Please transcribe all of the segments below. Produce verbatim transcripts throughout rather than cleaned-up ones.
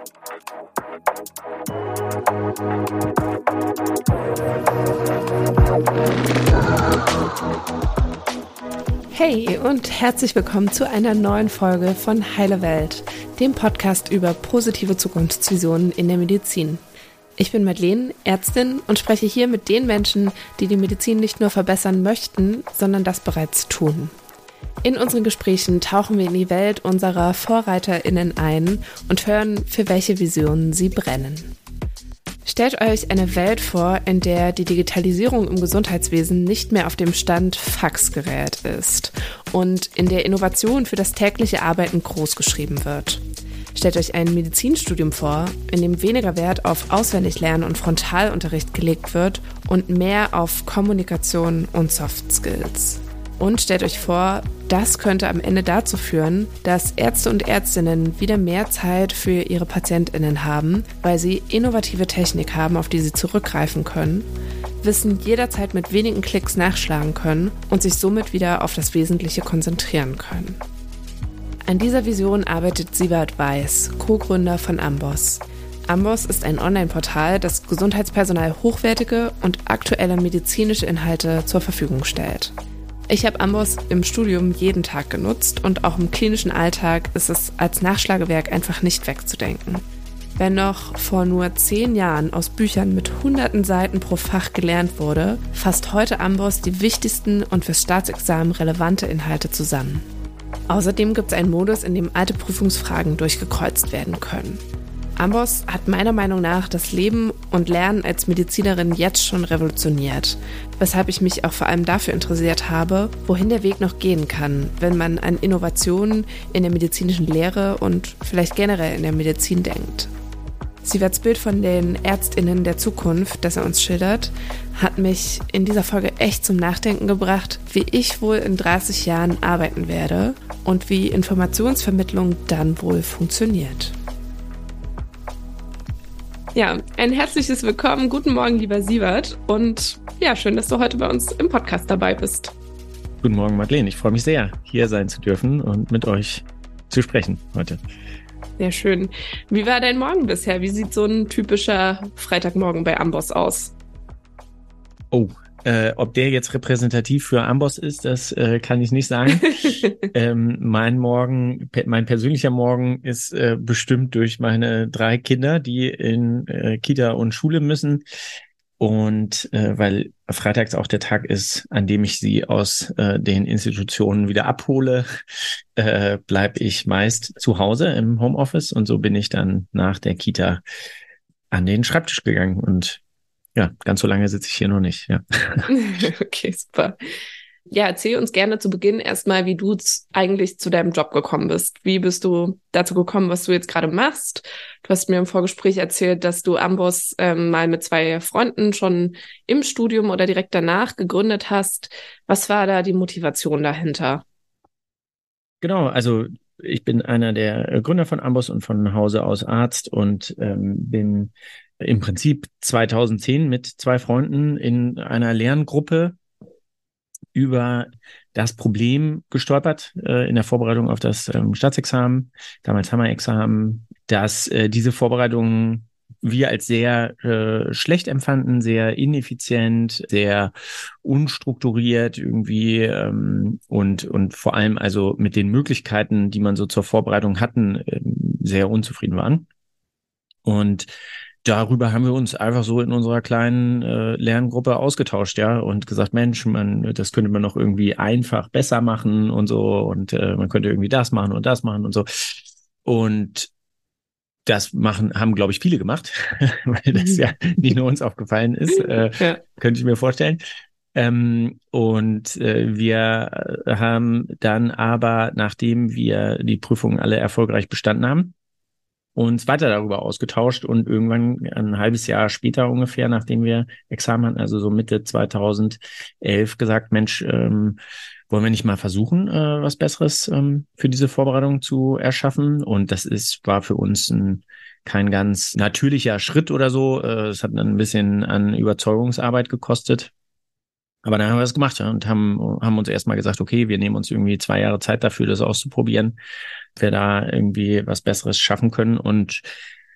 Hey und herzlich willkommen zu einer neuen Folge von Heile Welt, dem Podcast über positive Zukunftsvisionen in der Medizin. Ich bin Madeleine, Ärztin und spreche hier mit den Menschen, die die Medizin nicht nur verbessern möchten, sondern das bereits tun. In unseren Gesprächen tauchen wir in die Welt unserer VorreiterInnen ein und hören, für welche Visionen sie brennen. Stellt euch eine Welt vor, in der die Digitalisierung im Gesundheitswesen nicht mehr auf dem Stand Faxgerät ist und in der Innovation für das tägliche Arbeiten großgeschrieben wird. Stellt euch ein Medizinstudium vor, in dem weniger Wert auf Auswendiglernen und Frontalunterricht gelegt wird und mehr auf Kommunikation und Soft Skills. Und stellt euch vor, das könnte am Ende dazu führen, dass Ärzte und Ärztinnen wieder mehr Zeit für ihre PatientInnen haben, weil sie innovative Technik haben, auf die sie zurückgreifen können, Wissen jederzeit mit wenigen Klicks nachschlagen können und sich somit wieder auf das Wesentliche konzentrieren können. An dieser Vision arbeitet Sievert Weiß, Co-Gründer von Amboss. Amboss ist ein Online-Portal, das Gesundheitspersonal hochwertige und aktuelle medizinische Inhalte zur Verfügung stellt. Ich habe Amboss im Studium jeden Tag genutzt und auch im klinischen Alltag ist es als Nachschlagewerk einfach nicht wegzudenken. Wenn noch vor nur zehn Jahren aus Büchern mit hunderten Seiten pro Fach gelernt wurde, fasst heute Amboss die wichtigsten und fürs Staatsexamen relevante Inhalte zusammen. Außerdem gibt es einen Modus, in dem alte Prüfungsfragen durchgekreuzt werden können. Amboss hat meiner Meinung nach das Leben und Lernen als Medizinerin jetzt schon revolutioniert, weshalb ich mich auch vor allem dafür interessiert habe, wohin der Weg noch gehen kann, wenn man an Innovationen in der medizinischen Lehre und vielleicht generell in der Medizin denkt. Sieverts Bild von den ÄrztInnen der Zukunft, das er uns schildert, hat mich in dieser Folge echt zum Nachdenken gebracht, wie ich wohl in dreißig Jahren arbeiten werde und wie Informationsvermittlung dann wohl funktioniert. Ja, ein herzliches Willkommen. Guten Morgen, lieber Sievert. Und ja, schön, dass du heute bei uns im Podcast dabei bist. Guten Morgen, Madeleine. Ich freue mich sehr, hier sein zu dürfen und mit euch zu sprechen heute. Sehr schön. Wie war dein Morgen bisher? Wie sieht so ein typischer Freitagmorgen bei Amboss aus? Oh, äh, ob der jetzt repräsentativ für Amboss ist, das äh, kann ich nicht sagen. ähm, mein Morgen, mein persönlicher Morgen ist äh, bestimmt durch meine drei Kinder, die in äh, Kita und Schule müssen. Und äh, weil freitags auch der Tag ist, an dem ich sie aus äh, den Institutionen wieder abhole, äh, bleibe ich meist zu Hause im Homeoffice. Und so bin ich dann nach der Kita an den Schreibtisch gegangen. Und ja, ganz so lange sitze ich hier noch nicht. Ja. Okay, super. Ja, erzähl uns gerne zu Beginn erstmal, wie du eigentlich zu deinem Job gekommen bist. Wie bist du dazu gekommen, was du jetzt gerade machst? Du hast mir im Vorgespräch erzählt, dass du Amboss ähm, mal mit zwei Freunden schon im Studium oder direkt danach gegründet hast. Was war da die Motivation dahinter? Genau, also ich bin einer der Gründer von Amboss und von Hause aus Arzt und ähm, bin im Prinzip zweitausendzehn mit zwei Freunden in einer Lerngruppe über das Problem gestolpert äh, in der Vorbereitung auf das ähm, Staatsexamen, damals Hammer-Examen, dass äh, diese Vorbereitungen wir als sehr äh, schlecht empfanden, sehr ineffizient, sehr unstrukturiert irgendwie ähm, und und vor allem also mit den Möglichkeiten, die man so zur Vorbereitung hatten, äh, sehr unzufrieden waren. Und darüber haben wir uns einfach so in unserer kleinen äh, Lerngruppe ausgetauscht, ja, und gesagt, Mensch, man, das könnte man noch irgendwie einfach besser machen und so und äh, man könnte irgendwie das machen und das machen und so. Und das machen, haben, glaube ich, viele gemacht, weil das ja nicht nur uns aufgefallen ist, äh, ja. Könnte ich mir vorstellen. Ähm, und äh, wir haben dann aber, nachdem wir die Prüfungen alle erfolgreich bestanden haben, uns weiter darüber ausgetauscht und irgendwann ein halbes Jahr später ungefähr, nachdem wir Examen hatten, also so Mitte zweitausendelf, gesagt, Mensch, ähm, wollen wir nicht mal versuchen, äh, was Besseres ähm, für diese Vorbereitung zu erschaffen? Und das ist war für uns ein kein ganz natürlicher Schritt oder so. Es äh, hat dann ein bisschen an Überzeugungsarbeit gekostet. Aber dann haben wir das gemacht, ja, und haben, haben uns erstmal gesagt, okay, wir nehmen uns irgendwie zwei Jahre Zeit dafür, das auszuprobieren, ob wir da irgendwie was Besseres schaffen können. Und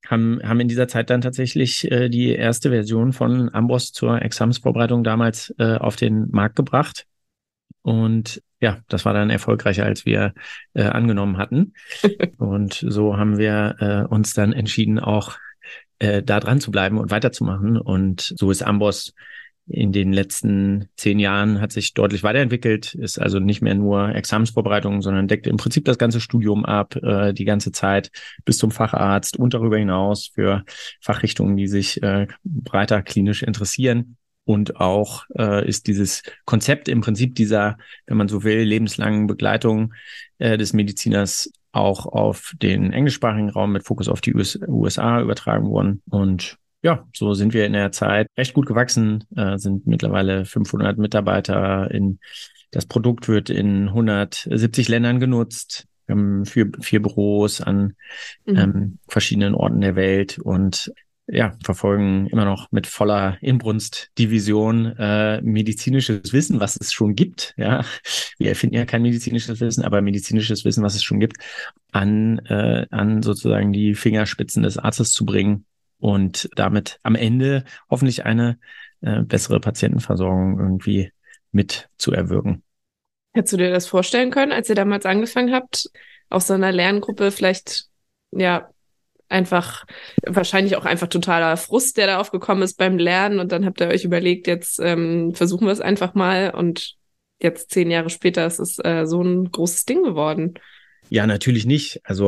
haben, haben in dieser Zeit dann tatsächlich äh, die erste Version von Amboss zur Examensvorbereitung damals äh, auf den Markt gebracht. Und ja, das war dann erfolgreicher, als wir äh, angenommen hatten. Und so haben wir äh, uns dann entschieden, auch äh, da dran zu bleiben und weiterzumachen. Und so ist Amboss in den letzten zehn Jahren hat sich deutlich weiterentwickelt, ist also nicht mehr nur Examensvorbereitung, sondern deckt im Prinzip das ganze Studium ab, äh, die ganze Zeit bis zum Facharzt und darüber hinaus für Fachrichtungen, die sich äh, breiter klinisch interessieren. Und auch äh, ist dieses Konzept im Prinzip dieser, wenn man so will, lebenslangen Begleitung äh, des Mediziners auch auf den englischsprachigen Raum mit Fokus auf die U S A übertragen worden. Und ja, so sind wir in der Zeit recht gut gewachsen, äh, sind mittlerweile fünfhundert Mitarbeiter. In, das Produkt wird in hundertsiebzig Ländern genutzt. Wir haben vier, vier Büros an mhm. ähm, verschiedenen Orten der Welt und ja, verfolgen immer noch mit voller Inbrunst die Vision, äh, medizinisches Wissen, was es schon gibt. Ja, wir erfinden ja kein medizinisches Wissen, aber medizinisches Wissen, was es schon gibt, an, äh, an sozusagen die Fingerspitzen des Arztes zu bringen und damit am Ende hoffentlich eine äh, bessere Patientenversorgung irgendwie mit zu erwirken. Hättest du dir das vorstellen können, als ihr damals angefangen habt, aus so einer Lerngruppe vielleicht, ja, einfach, wahrscheinlich auch einfach totaler Frust, der da aufgekommen ist beim Lernen und dann habt ihr euch überlegt, jetzt ähm, versuchen wir es einfach mal und jetzt zehn Jahre später ist es äh, so ein großes Ding geworden. Ja, natürlich nicht. Also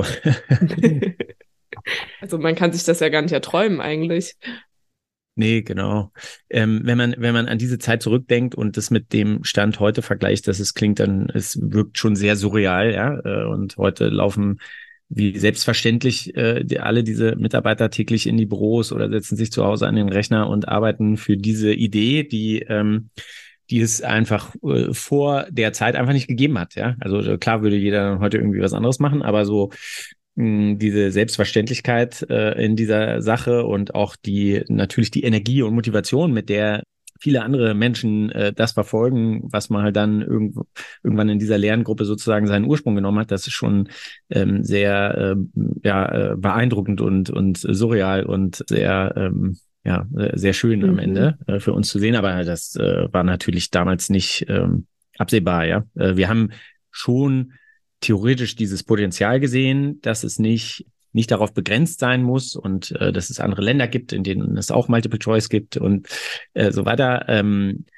Also man kann sich das ja gar nicht erträumen eigentlich. Nee, genau. Ähm, wenn man, wenn man an diese Zeit zurückdenkt und das mit dem Stand heute vergleicht, dass es klingt, dann, es wirkt schon sehr surreal, ja. Und heute laufen wie selbstverständlich äh, die, alle diese Mitarbeiter täglich in die Büros oder setzen sich zu Hause an den Rechner und arbeiten für diese Idee, die ähm, die es einfach äh, vor der Zeit einfach nicht gegeben hat, ja. Also klar würde jeder heute irgendwie was anderes machen, aber so mh, diese Selbstverständlichkeit äh, in dieser Sache und auch die natürlich die Energie und Motivation, mit der viele andere Menschen äh, das verfolgen, was man halt dann irgendwo, irgendwann in dieser Lerngruppe sozusagen seinen Ursprung genommen hat, das ist schon ähm, sehr äh, ja, äh, beeindruckend und, und surreal und sehr ähm, ja, sehr schön am mhm. Ende äh, für uns zu sehen, aber das äh, war natürlich damals nicht ähm, absehbar, ja. Äh, wir haben schon theoretisch dieses Potenzial gesehen, dass es nicht nicht darauf begrenzt sein muss und äh, dass es andere Länder gibt, in denen es auch Multiple Choice gibt und äh, so weiter. Ähm,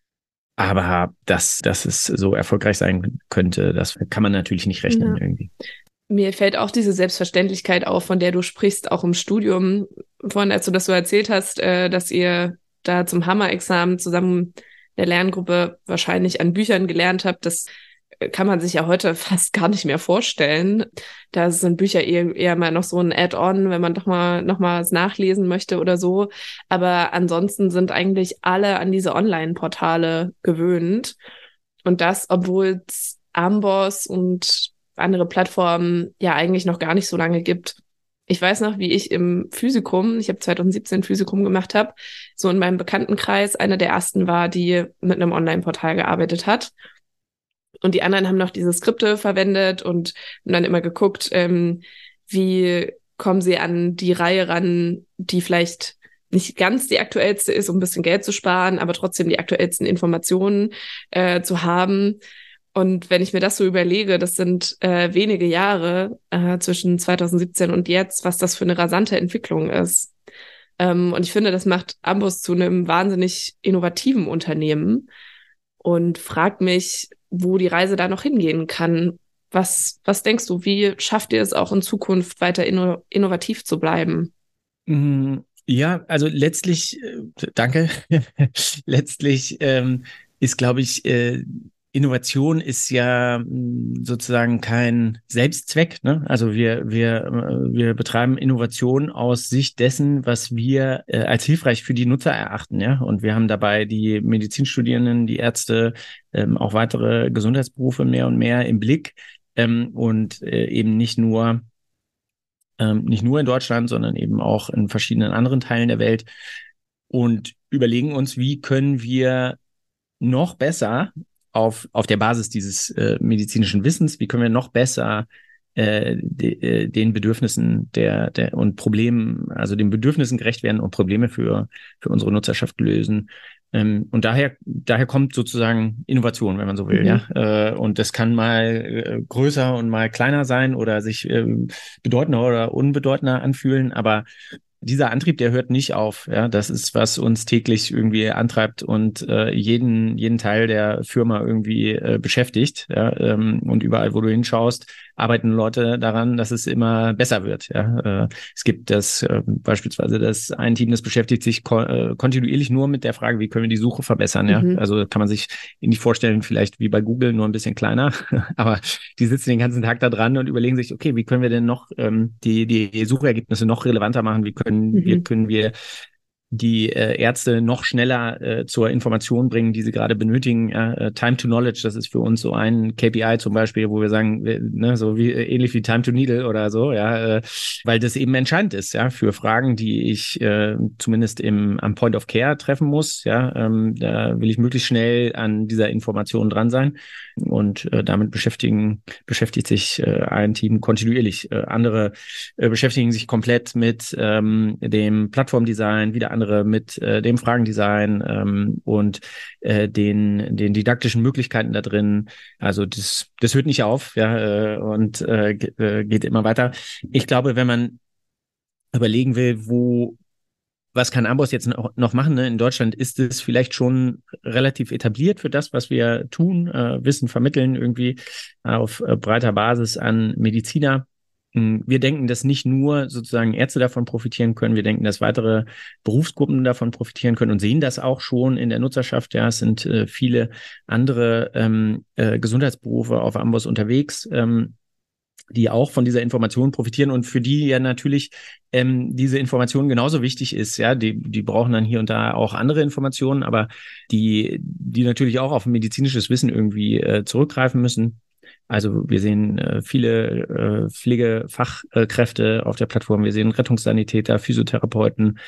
aber dass, dass es so erfolgreich sein könnte, das kann man natürlich nicht rechnen ja. irgendwie. Mir fällt auch diese Selbstverständlichkeit auf, von der du sprichst, auch im Studium. Vorhin, als du das so erzählt hast, äh, dass ihr da zum Hammer-Examen zusammen in der Lerngruppe wahrscheinlich an Büchern gelernt habt, das kann man sich ja heute fast gar nicht mehr vorstellen. Da sind Bücher eher, eher mal noch so ein Add-on, wenn man doch mal noch mal was nachlesen möchte oder so. Aber ansonsten sind eigentlich alle an diese Online-Portale gewöhnt. Und das, obwohl es Amboss und andere Plattformen ja eigentlich noch gar nicht so lange gibt. Ich weiß noch, wie ich im Physikum, ich habe zwanzig siebzehn Physikum gemacht habe, so in meinem Bekanntenkreis eine der ersten war, die mit einem Online-Portal gearbeitet hat. Und die anderen haben noch diese Skripte verwendet und haben dann immer geguckt, ähm, wie kommen sie an die Reihe ran, die vielleicht nicht ganz die aktuellste ist, um ein bisschen Geld zu sparen, aber trotzdem die aktuellsten Informationen äh, zu haben. Und wenn ich mir das so überlege, das sind äh, wenige Jahre äh, zwischen zwanzig siebzehn und jetzt, was das für eine rasante Entwicklung ist. Ähm, und ich finde, das macht Amboss zu einem wahnsinnig innovativen Unternehmen und frag mich, wo die Reise da noch hingehen kann. Was, was denkst du, wie schafft ihr es auch in Zukunft weiter inno- innovativ zu bleiben? Ja, also letztlich, äh, danke, letztlich ähm, ist, glaube ich, äh, Innovation ist ja mh, sozusagen kein Selbstzweck, ne? Also wir wir äh, wir betreiben Innovation aus Sicht dessen, was wir äh, als hilfreich für die Nutzer erachten, ja. Und wir haben dabei die Medizinstudierenden, die Ärzte, ähm, auch weitere Gesundheitsberufe mehr und mehr im Blick ähm, und äh, eben nicht nur ähm, nicht nur in Deutschland, sondern eben auch in verschiedenen anderen Teilen der Welt und überlegen uns, wie können wir noch besser auf, auf der Basis dieses äh, medizinischen Wissens, wie können wir noch besser äh, de, äh, den Bedürfnissen der, der und Problemen, also den Bedürfnissen gerecht werden und Probleme für, für unsere Nutzerschaft lösen. Ähm, und daher, daher kommt sozusagen Innovation, wenn man so will, Mhm. ja. Äh, und das kann mal äh, größer und mal kleiner sein oder sich ähm, bedeutender oder unbedeutender anfühlen, aber dieser Antrieb, der hört nicht auf. Ja, das ist, was uns täglich irgendwie antreibt und äh, jeden jeden Teil der Firma irgendwie äh, beschäftigt. Ja, ähm, und überall, wo du hinschaust, arbeiten Leute daran, dass es immer besser wird. Ja, äh, es gibt das äh, beispielsweise das ein Team, das beschäftigt sich ko äh, kontinuierlich nur mit der Frage, wie können wir die Suche verbessern. Ja, Mhm. also kann man sich nicht vorstellen, vielleicht wie bei Google, nur ein bisschen kleiner, aber die sitzen den ganzen Tag da dran und überlegen sich, okay, wie können wir denn noch ähm, die die Suchergebnisse noch relevanter machen? Wie können wir Mhm. können wir die äh, Ärzte noch schneller äh, zur Information bringen, die sie gerade benötigen. Ja, äh, Time to Knowledge, das ist für uns so ein K P I zum Beispiel, wo wir sagen, äh, ne, so wie äh, ähnlich wie Time to Needle oder so, ja, äh, weil das eben entscheidend ist, ja, für Fragen, die ich äh, zumindest im am Point of Care treffen muss. Ja, ähm, da will ich möglichst schnell an dieser Information dran sein und äh, damit beschäftigen beschäftigt sich äh, ein Team kontinuierlich. Äh, andere äh, beschäftigen sich komplett mit ähm, dem Plattformdesign, wieder andere mit äh, dem Fragendesign ähm, und äh, den den didaktischen Möglichkeiten da drin. Also das das hört nicht auf, ja, äh, und äh, geht immer weiter. Ich glaube, wenn man überlegen will, wo was kann Amboss jetzt noch, noch machen? Ne? In Deutschland ist es vielleicht schon relativ etabliert für das, was wir tun, äh, Wissen vermitteln irgendwie auf äh, breiter Basis an Mediziner. Wir denken, dass nicht nur sozusagen Ärzte davon profitieren können, wir denken, dass weitere Berufsgruppen davon profitieren können und sehen das auch schon in der Nutzerschaft. Ja, es sind äh, viele andere ähm, äh, Gesundheitsberufe auf Amboss unterwegs, ähm, die auch von dieser Information profitieren und für die ja natürlich ähm, diese Information genauso wichtig ist. Ja, die, die brauchen dann hier und da auch andere Informationen, aber die, die natürlich auch auf medizinisches Wissen irgendwie äh, zurückgreifen müssen. Also wir sehen äh, viele äh, Pflegefachkräfte auf der Plattform, wir sehen Rettungssanitäter, Physiotherapeuten.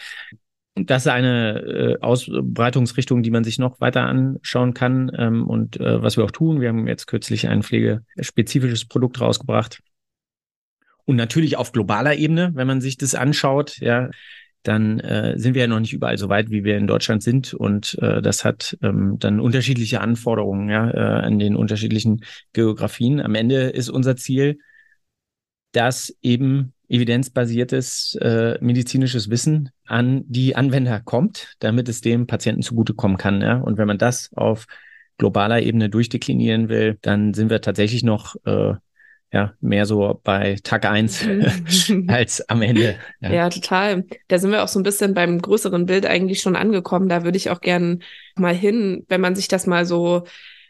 Das ist eine äh, Ausbreitungsrichtung, die man sich noch weiter anschauen kann ähm, und äh, was wir auch tun. Wir haben jetzt kürzlich ein pflegespezifisches Produkt rausgebracht. Und natürlich auf globaler Ebene, wenn man sich das anschaut, ja, dann äh, sind wir ja noch nicht überall so weit, wie wir in Deutschland sind. Und äh, das hat ähm, dann unterschiedliche Anforderungen, ja, äh, an den unterschiedlichen Geografien. Am Ende ist unser Ziel, dass eben evidenzbasiertes äh, medizinisches Wissen an die Anwender kommt, damit es dem Patienten zugutekommen kann. Ja? Und wenn man das auf globaler Ebene durchdeklinieren will, dann sind wir tatsächlich noch äh, ja, mehr so bei Tag eins als am Ende. Ja. Ja, total. Da sind wir auch so ein bisschen beim größeren Bild eigentlich schon angekommen. Da würde ich auch gern mal hin, wenn man sich das mal so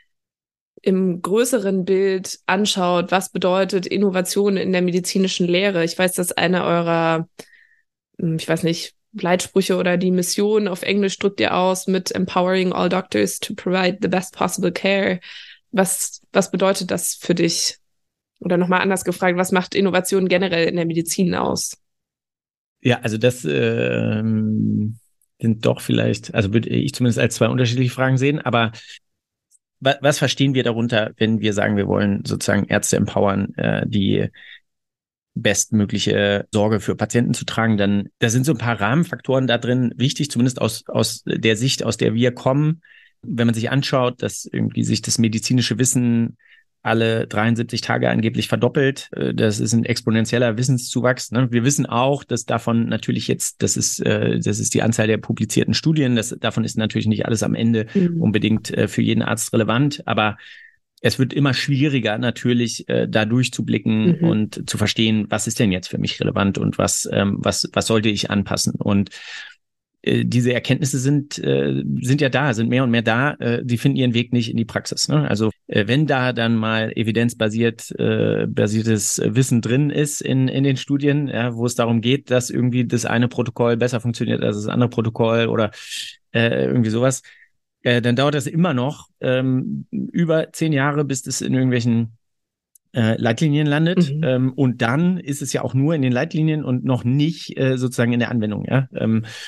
im größeren Bild anschaut, was bedeutet Innovation in der medizinischen Lehre. Ich weiß, dass einer eurer, ich weiß nicht, Leitsprüche oder die Mission auf Englisch drückt ihr aus mit Empowering all doctors to provide the best possible care. Was, was bedeutet das für dich? Oder nochmal anders gefragt, was macht Innovation generell in der Medizin aus? Ja, also das ähm, sind doch vielleicht, also würde ich zumindest als zwei unterschiedliche Fragen sehen, aber wa was verstehen wir darunter, wenn wir sagen, wir wollen sozusagen Ärzte empowern, äh, die bestmögliche Sorge für Patienten zu tragen, dann da sind so ein paar Rahmenfaktoren da drin wichtig, zumindest aus, aus der Sicht, aus der wir kommen. Wenn man sich anschaut, dass irgendwie sich das medizinische Wissen alle dreiundsiebzig Tage angeblich verdoppelt. Das ist ein exponentieller Wissenszuwachs. Wir wissen auch, dass davon natürlich jetzt, das ist, das ist die Anzahl der publizierten Studien, das, davon ist natürlich nicht alles am Ende mhm. unbedingt für jeden Arzt relevant, aber es wird immer schwieriger, natürlich äh, da durchzublicken mhm. und zu verstehen, was ist denn jetzt für mich relevant und was, ähm, was, was sollte ich anpassen. Und äh, diese Erkenntnisse sind, äh, sind ja da, sind mehr und mehr da. Äh, die finden ihren Weg nicht in die Praxis. Ne? Also äh, wenn da dann mal evidenzbasiert äh, basiertes Wissen drin ist in, in den Studien, ja, wo es darum geht, dass irgendwie das eine Protokoll besser funktioniert als das andere Protokoll oder äh, irgendwie sowas, Äh, dann dauert das immer noch ähm, über zehn Jahre, bis das in irgendwelchen äh, Leitlinien landet. Mhm. Ähm, und dann ist es ja auch nur in den Leitlinien und noch nicht äh, sozusagen in der Anwendung. Ja? Ähm,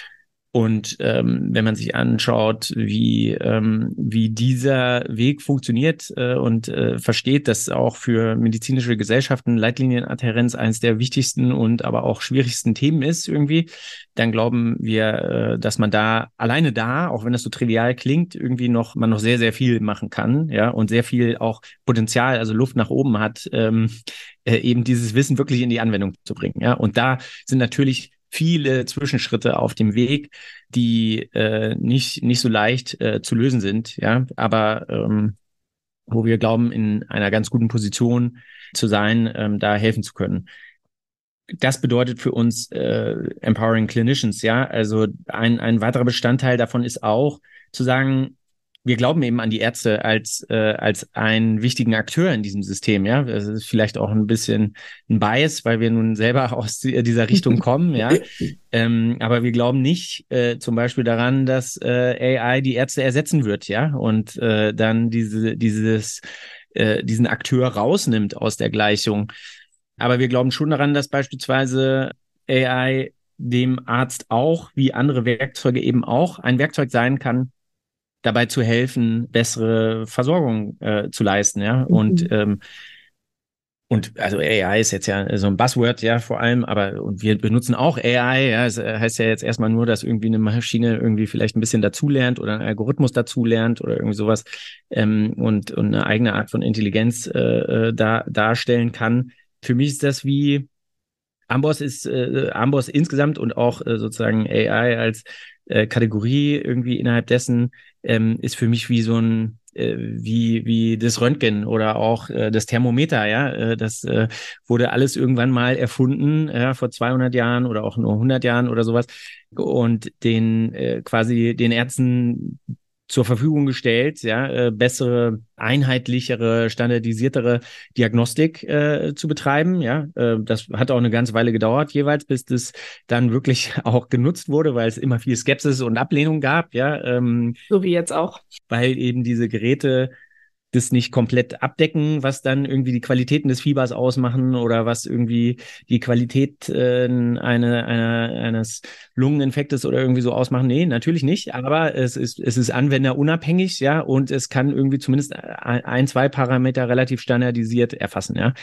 Und ähm, wenn man sich anschaut, wie, ähm, wie dieser Weg funktioniert äh, und äh, versteht, dass auch für medizinische Gesellschaften Leitlinien-Adhärenz eines der wichtigsten und aber auch schwierigsten Themen ist irgendwie, dann glauben wir, äh, dass man da alleine da, auch wenn das so trivial klingt, irgendwie noch man noch sehr, sehr viel machen kann, ja, und sehr viel auch Potenzial, also Luft nach oben hat, ähm, äh, eben dieses Wissen wirklich in die Anwendung zu bringen, ja. Und da sind natürlich viele Zwischenschritte auf dem Weg, die äh, nicht nicht so leicht äh, zu lösen sind, ja, aber ähm, wo wir glauben, in einer ganz guten Position zu sein, ähm, da helfen zu können. Das bedeutet für uns äh, Empowering Clinicians, ja, also ein ein weiterer Bestandteil davon ist auch zu sagen, wir glauben eben an die Ärzte als äh, als einen wichtigen Akteur in diesem System, ja. Das ist vielleicht auch ein bisschen ein Bias, weil wir nun selber aus dieser Richtung kommen, ja. Ähm, aber wir glauben nicht äh, zum Beispiel daran, dass äh, A I die Ärzte ersetzen wird, ja, und äh, dann diese dieses äh, diesen Akteur rausnimmt aus der Gleichung. Aber wir glauben schon daran, dass beispielsweise A I dem Arzt auch, wie andere Werkzeuge eben auch, ein Werkzeug sein kann, dabei zu helfen, bessere Versorgung äh, zu leisten, ja. Mhm. Und ähm, und also A I ist jetzt ja so ein Buzzword, ja, vor allem, aber und wir benutzen auch A I, ja, es heißt ja jetzt erstmal nur, dass irgendwie eine Maschine irgendwie vielleicht ein bisschen dazulernt oder ein Algorithmus dazulernt oder irgendwie sowas ähm, und, und eine eigene Art von Intelligenz äh, da, darstellen kann. Für mich ist das wie Amboss ist äh, Amboss insgesamt und auch äh, sozusagen A I als äh, Kategorie irgendwie innerhalb dessen ähm, ist für mich wie so ein äh, wie wie das Röntgen oder auch äh, das Thermometer, ja, äh, das äh, wurde alles irgendwann mal erfunden, ja, vor zweihundert Jahren oder auch nur hundert Jahren oder sowas und den äh, quasi den Ärzten zur Verfügung gestellt, ja, äh, bessere, einheitlichere, standardisiertere Diagnostik äh, zu betreiben, ja. Äh, das hat auch eine ganze Weile gedauert jeweils, bis das dann wirklich auch genutzt wurde, weil es immer viel Skepsis und Ablehnung gab, ja. Ähm, So wie jetzt auch. weil eben diese Geräte das nicht komplett abdecken, was dann irgendwie die Qualitäten des Fiebers ausmachen oder was irgendwie die Qualität äh, eine, eine, eines Lungeninfektes oder irgendwie so ausmachen. Nee, natürlich nicht, aber es ist, es ist anwenderunabhängig, ja, und es kann irgendwie zumindest ein, zwei Parameter relativ standardisiert erfassen, ja.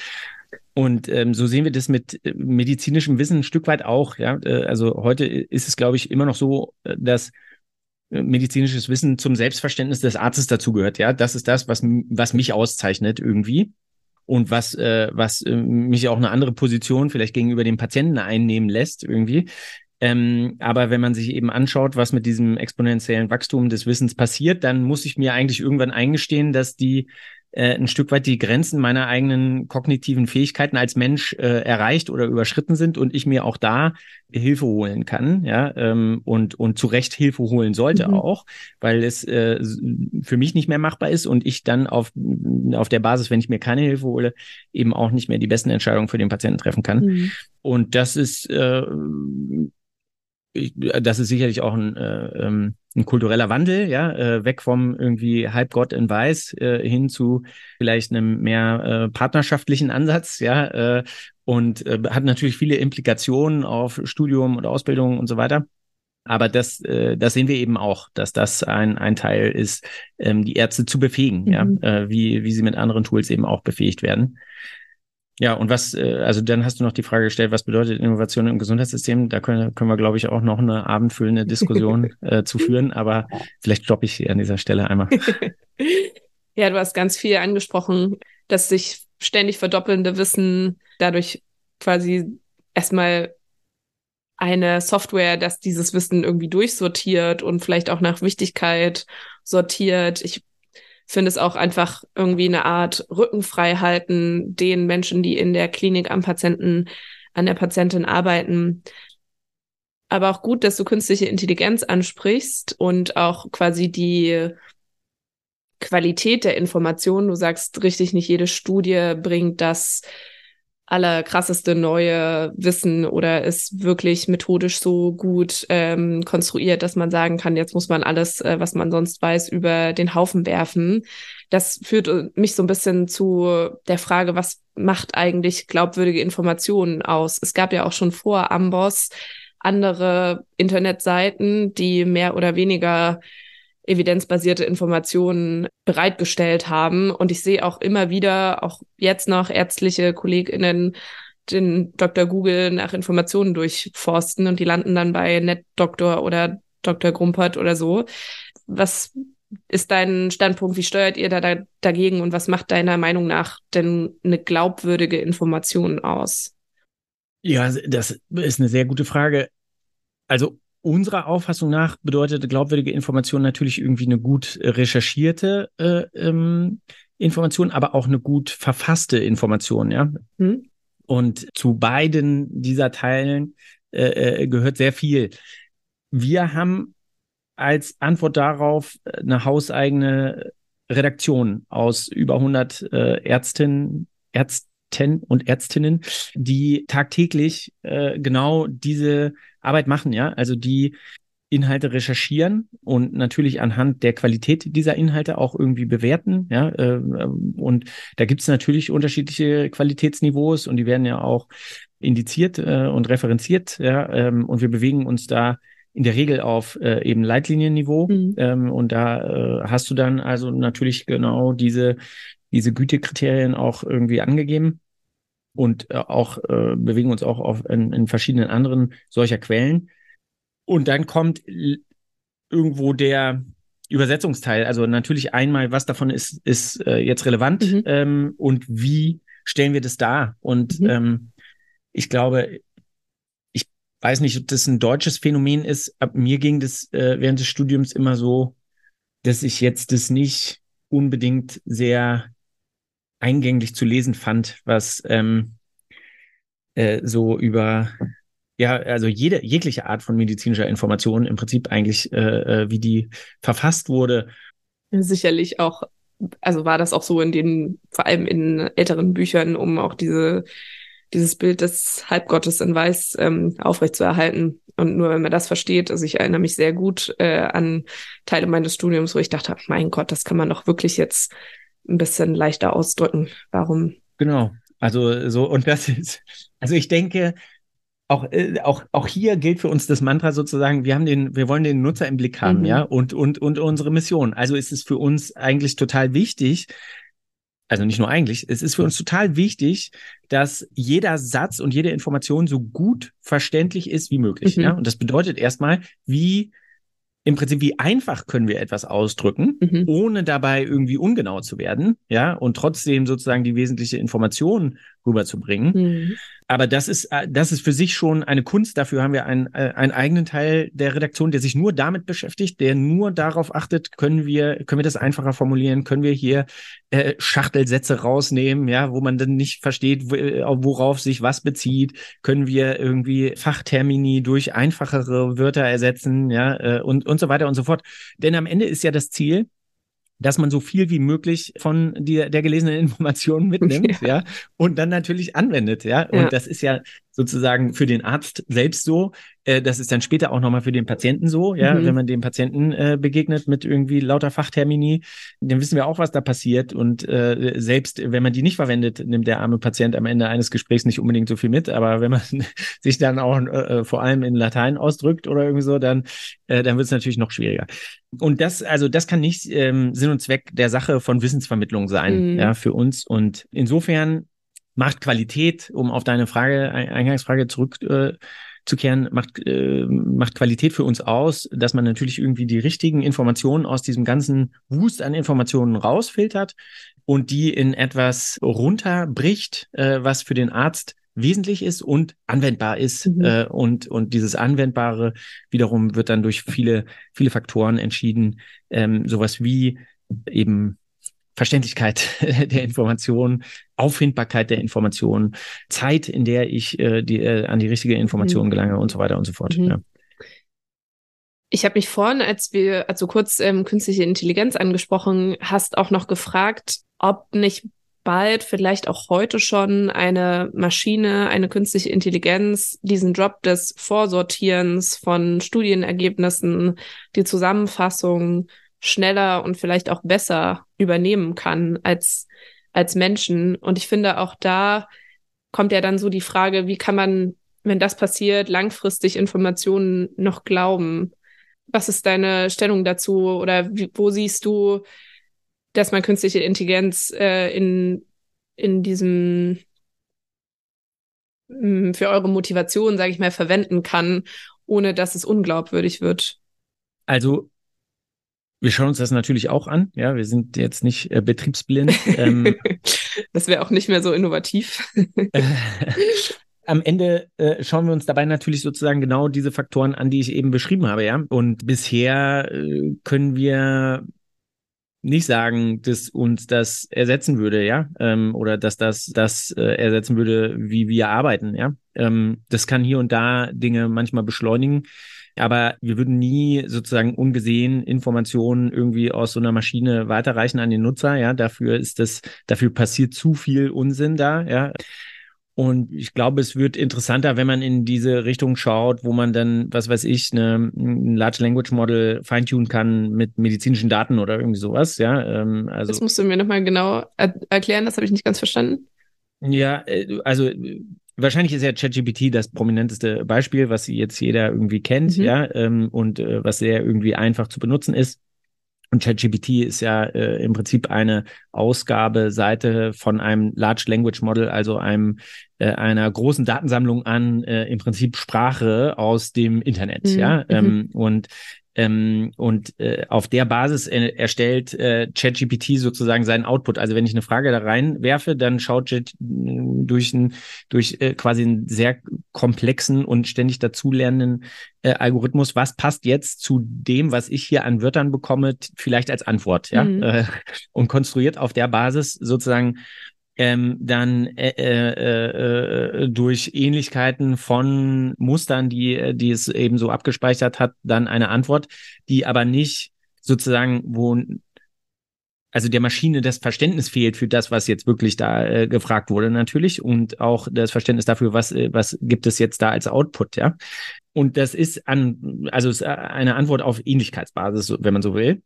Und ähm, so sehen wir das mit äh, medizinischem Wissen ein Stück weit auch, ja. Äh, also heute ist es, glaube ich, immer noch so, dass medizinisches Wissen zum Selbstverständnis des Arztes dazugehört, ja. Das ist das, was, was mich auszeichnet irgendwie und was, äh, was äh, mich auch eine andere Position vielleicht gegenüber dem Patienten einnehmen lässt irgendwie. Ähm, aber wenn man sich eben anschaut, was mit diesem exponentiellen Wachstum des Wissens passiert, dann muss ich mir eigentlich irgendwann eingestehen, dass die äh, ein Stück weit die Grenzen meiner eigenen kognitiven Fähigkeiten als Mensch äh, erreicht oder überschritten sind und ich mir auch da Hilfe holen kann, ja, ähm, und und zu Recht Hilfe holen sollte Mhm. auch, weil es äh, für mich nicht mehr machbar ist und ich dann auf auf der Basis, wenn ich mir keine Hilfe hole, eben auch nicht mehr die besten Entscheidungen für den Patienten treffen kann. Mhm. Und das ist äh, ich, das ist sicherlich auch ein, äh, ein kultureller Wandel, ja, äh, weg vom irgendwie Halbgott in Weiß äh, hin zu vielleicht einem mehr äh, partnerschaftlichen Ansatz, ja, äh, und äh, hat natürlich viele Implikationen auf Studium und Ausbildung und so weiter. Aber das, äh, das sehen wir eben auch, dass das ein, ein Teil ist, ähm, die Ärzte zu befähigen, Mhm. ja, äh, wie, wie sie mit anderen Tools eben auch befähigt werden. Ja, und was, äh, also dann hast du noch die Frage gestellt, was bedeutet Innovation im Gesundheitssystem? Da können, können wir, glaube ich, auch noch eine abendfüllende Diskussion äh, zu führen, aber vielleicht stoppe ich hier an dieser Stelle einmal. Ja, du hast ganz viel angesprochen, dass sich ständig verdoppelnde Wissen dadurch quasi erstmal eine Software, dass dieses Wissen irgendwie durchsortiert und vielleicht auch nach Wichtigkeit sortiert. Ich finde es auch einfach irgendwie eine Art Rückenfrei halten den Menschen, die in der Klinik am Patienten, an der Patientin arbeiten. Aber auch gut, dass du künstliche Intelligenz ansprichst und auch quasi die Qualität der Informationen. Du sagst richtig, nicht jede Studie bringt das allerkrasseste neue Wissen oder ist wirklich methodisch so gut ähm, konstruiert, dass man sagen kann, jetzt muss man alles, äh, was man sonst weiß, über den Haufen werfen. Das führt mich so ein bisschen zu der Frage, was macht eigentlich glaubwürdige Informationen aus? Es gab ja auch schon vor Amboss andere Internetseiten, die mehr oder weniger evidenzbasierte Informationen bereitgestellt haben. Und ich sehe auch immer wieder, auch jetzt noch ärztliche KollegInnen, den Doktor Google nach Informationen durchforsten und die landen dann bei NetDoktor oder Doktor Grumpert oder so. Was ist dein Standpunkt? Wie steuert ihr da, da dagegen und was macht deiner Meinung nach denn eine glaubwürdige Information aus? Ja, das ist eine sehr gute Frage. Also unserer Auffassung nach bedeutet glaubwürdige Information natürlich irgendwie eine gut recherchierte äh, ähm, Information, aber auch eine gut verfasste Information, ja. Hm? Und zu beiden dieser Teilen äh, gehört sehr viel. Wir haben als Antwort darauf eine hauseigene Redaktion aus über hundert äh, Ärztinnen, Ärzten und Ärztinnen, die tagtäglich äh, genau diese Arbeit machen, ja, also die Inhalte recherchieren und natürlich anhand der Qualität dieser Inhalte auch irgendwie bewerten, ja, äh, und da gibt es natürlich unterschiedliche Qualitätsniveaus und die werden ja auch indiziert äh, und referenziert, ja, ähm, und wir bewegen uns da in der Regel auf äh, eben Leitlinienniveau, mhm. ähm, und da äh, hast du dann also natürlich genau diese diese Gütekriterien auch irgendwie angegeben und äh, auch äh, bewegen uns auch auf in, in verschiedenen anderen solcher Quellen. Und dann kommt irgendwo der Übersetzungsteil. Also natürlich einmal, was davon ist, ist äh, jetzt relevant, mhm. ähm, und wie stellen wir das dar? Und mhm. ähm, ich glaube, ich weiß nicht, ob das ein deutsches Phänomen ist. Ab mir ging das äh, während des Studiums immer so, dass ich jetzt das nicht unbedingt sehr eingänglich zu lesen fand, was ähm, äh, so über ja, also jede jegliche Art von medizinischer Information im Prinzip eigentlich, äh, wie die verfasst wurde. Sicherlich auch, also war das auch so in den, vor allem in älteren Büchern, um auch diese dieses Bild des Halbgottes in Weiß ähm, aufrechtzuerhalten. Und nur wenn man das versteht, also ich erinnere mich sehr gut äh, an Teile meines Studiums, wo ich dachte, mein Gott, das kann man doch wirklich jetzt ein bisschen leichter ausdrücken. Warum? Genau, also so, und das ist, also ich denke, Auch, äh, auch, auch hier gilt für uns das Mantra sozusagen, wir haben den, wir wollen den Nutzer im Blick haben, mhm. ja, und, und, und unsere Mission. Also ist es für uns eigentlich total wichtig, also nicht nur eigentlich, es ist für uns total wichtig, dass jeder Satz und jede Information so gut verständlich ist wie möglich, mhm. ja. Und das bedeutet erstmal, wie im Prinzip, wie einfach können wir etwas ausdrücken, mhm. ohne dabei irgendwie ungenau zu werden, ja, und trotzdem sozusagen die wesentliche Information rüberzubringen. Mhm. Aber das ist, das ist für sich schon eine Kunst. Dafür haben wir einen, einen eigenen Teil der Redaktion, der sich nur damit beschäftigt, der nur darauf achtet, können wir, können wir das einfacher formulieren, können wir hier äh, Schachtelsätze rausnehmen, ja, wo man dann nicht versteht, worauf sich was bezieht, können wir irgendwie Fachtermini durch einfachere Wörter ersetzen, ja, äh, und, und so weiter und so fort. Denn am Ende ist ja das Ziel, dass man so viel wie möglich von der, der gelesenen Informationen mitnimmt, ja. ja, und dann natürlich anwendet, ja. Und ja. das ist ja sozusagen für den Arzt selbst so, äh, das ist dann später auch nochmal für den Patienten so, ja, mhm. wenn man dem Patienten äh, begegnet mit irgendwie lauter Fachtermini, dann wissen wir auch, was da passiert. Und äh, selbst wenn man die nicht verwendet, nimmt der arme Patient am Ende eines Gesprächs nicht unbedingt so viel mit. Aber wenn man sich dann auch äh, vor allem in Latein ausdrückt oder irgendwie so, dann, äh, dann wird es natürlich noch schwieriger. Und das, also das kann nicht ähm, Sinn und Zweck der Sache von Wissensvermittlung sein, mhm. ja, für uns. Und insofern macht Qualität, um auf deine Frage, Eingangsfrage zurückzukehren, äh, macht, äh, macht Qualität für uns aus, dass man natürlich irgendwie die richtigen Informationen aus diesem ganzen Wust an Informationen rausfiltert und die in etwas runterbricht, äh, was für den Arzt wesentlich ist und anwendbar ist. Mhm. Äh, und, und dieses Anwendbare wiederum wird dann durch viele, viele Faktoren entschieden. Ähm, sowas wie eben Verständlichkeit der Information, Auffindbarkeit der Information, Zeit, in der ich äh, die, äh, an die richtige Information mhm. gelange und so weiter und so fort. Mhm. Ja. Ich habe mich vorhin, als wir, also kurz ähm, künstliche Intelligenz angesprochen hast, auch noch gefragt, ob nicht bald, vielleicht auch heute schon, eine Maschine, eine künstliche Intelligenz diesen Job des Vorsortierens von Studienergebnissen, die Zusammenfassung schneller und vielleicht auch besser übernehmen kann als, als Menschen. Und ich finde, auch da kommt ja dann so die Frage, wie kann man wenn das passiert, langfristig Informationen noch glauben? Was ist deine Stellung dazu? Oder wie, wo siehst du, dass man künstliche Intelligenz äh, in, in diesem mh, für eure Motivation, sage ich mal, verwenden kann, ohne dass es unglaubwürdig wird? Also wir schauen uns das natürlich auch an. Ja, wir sind jetzt nicht äh, betriebsblind. ähm, Das wäre auch nicht mehr so innovativ. äh, Am Ende äh, schauen wir uns dabei natürlich sozusagen genau diese Faktoren an, die ich eben beschrieben habe. Ja, und bisher äh, können wir nicht sagen, dass uns das ersetzen würde, ja, ähm, oder dass das das äh, ersetzen würde, wie wir arbeiten, ja. Ähm, das kann hier und da Dinge manchmal beschleunigen, aber wir würden nie sozusagen ungesehen Informationen irgendwie aus so einer Maschine weiterreichen an den Nutzer, ja. Dafür ist das, dafür passiert zu viel Unsinn da, ja. Und ich glaube, es wird interessanter, wenn man in diese Richtung schaut, wo man dann, was weiß ich, eine, ein Large Language Model feintunen kann mit medizinischen Daten oder irgendwie sowas. Ja, ähm, also das musst du mir nochmal genau er- erklären, das habe ich nicht ganz verstanden. ja, äh, also äh, wahrscheinlich ist ja ChatGPT das prominenteste Beispiel, was jetzt jeder irgendwie kennt, Mhm. ja, ähm, und äh, was sehr irgendwie einfach zu benutzen ist. Und ChatGPT ist ja äh, im Prinzip eine Ausgabeseite von einem Large Language Model, also einem äh, einer großen Datensammlung an äh, im Prinzip Sprache aus dem Internet, Mhm. ja. Mhm. Ähm, und ähm, und äh, auf der Basis äh, erstellt äh, ChatGPT sozusagen seinen Output. Also wenn ich eine Frage da reinwerfe, dann schaut Chat durch ein durch äh, quasi einen sehr komplexen und ständig dazulernenden äh, Algorithmus, was passt jetzt zu dem, was ich hier an Wörtern bekomme, t- vielleicht als Antwort, ja, Mhm. äh, und konstruiert auf der Basis sozusagen ähm, dann äh, äh, äh, durch Ähnlichkeiten von Mustern, die, die es eben so abgespeichert hat, dann eine Antwort, die aber nicht sozusagen, wo also der Maschine das Verständnis fehlt für das, was jetzt wirklich da äh, gefragt wurde natürlich und auch das Verständnis dafür, was, äh, was gibt es jetzt da als Output, ja. Und das ist an, also ist eine Antwort auf Ähnlichkeitsbasis, wenn man so will.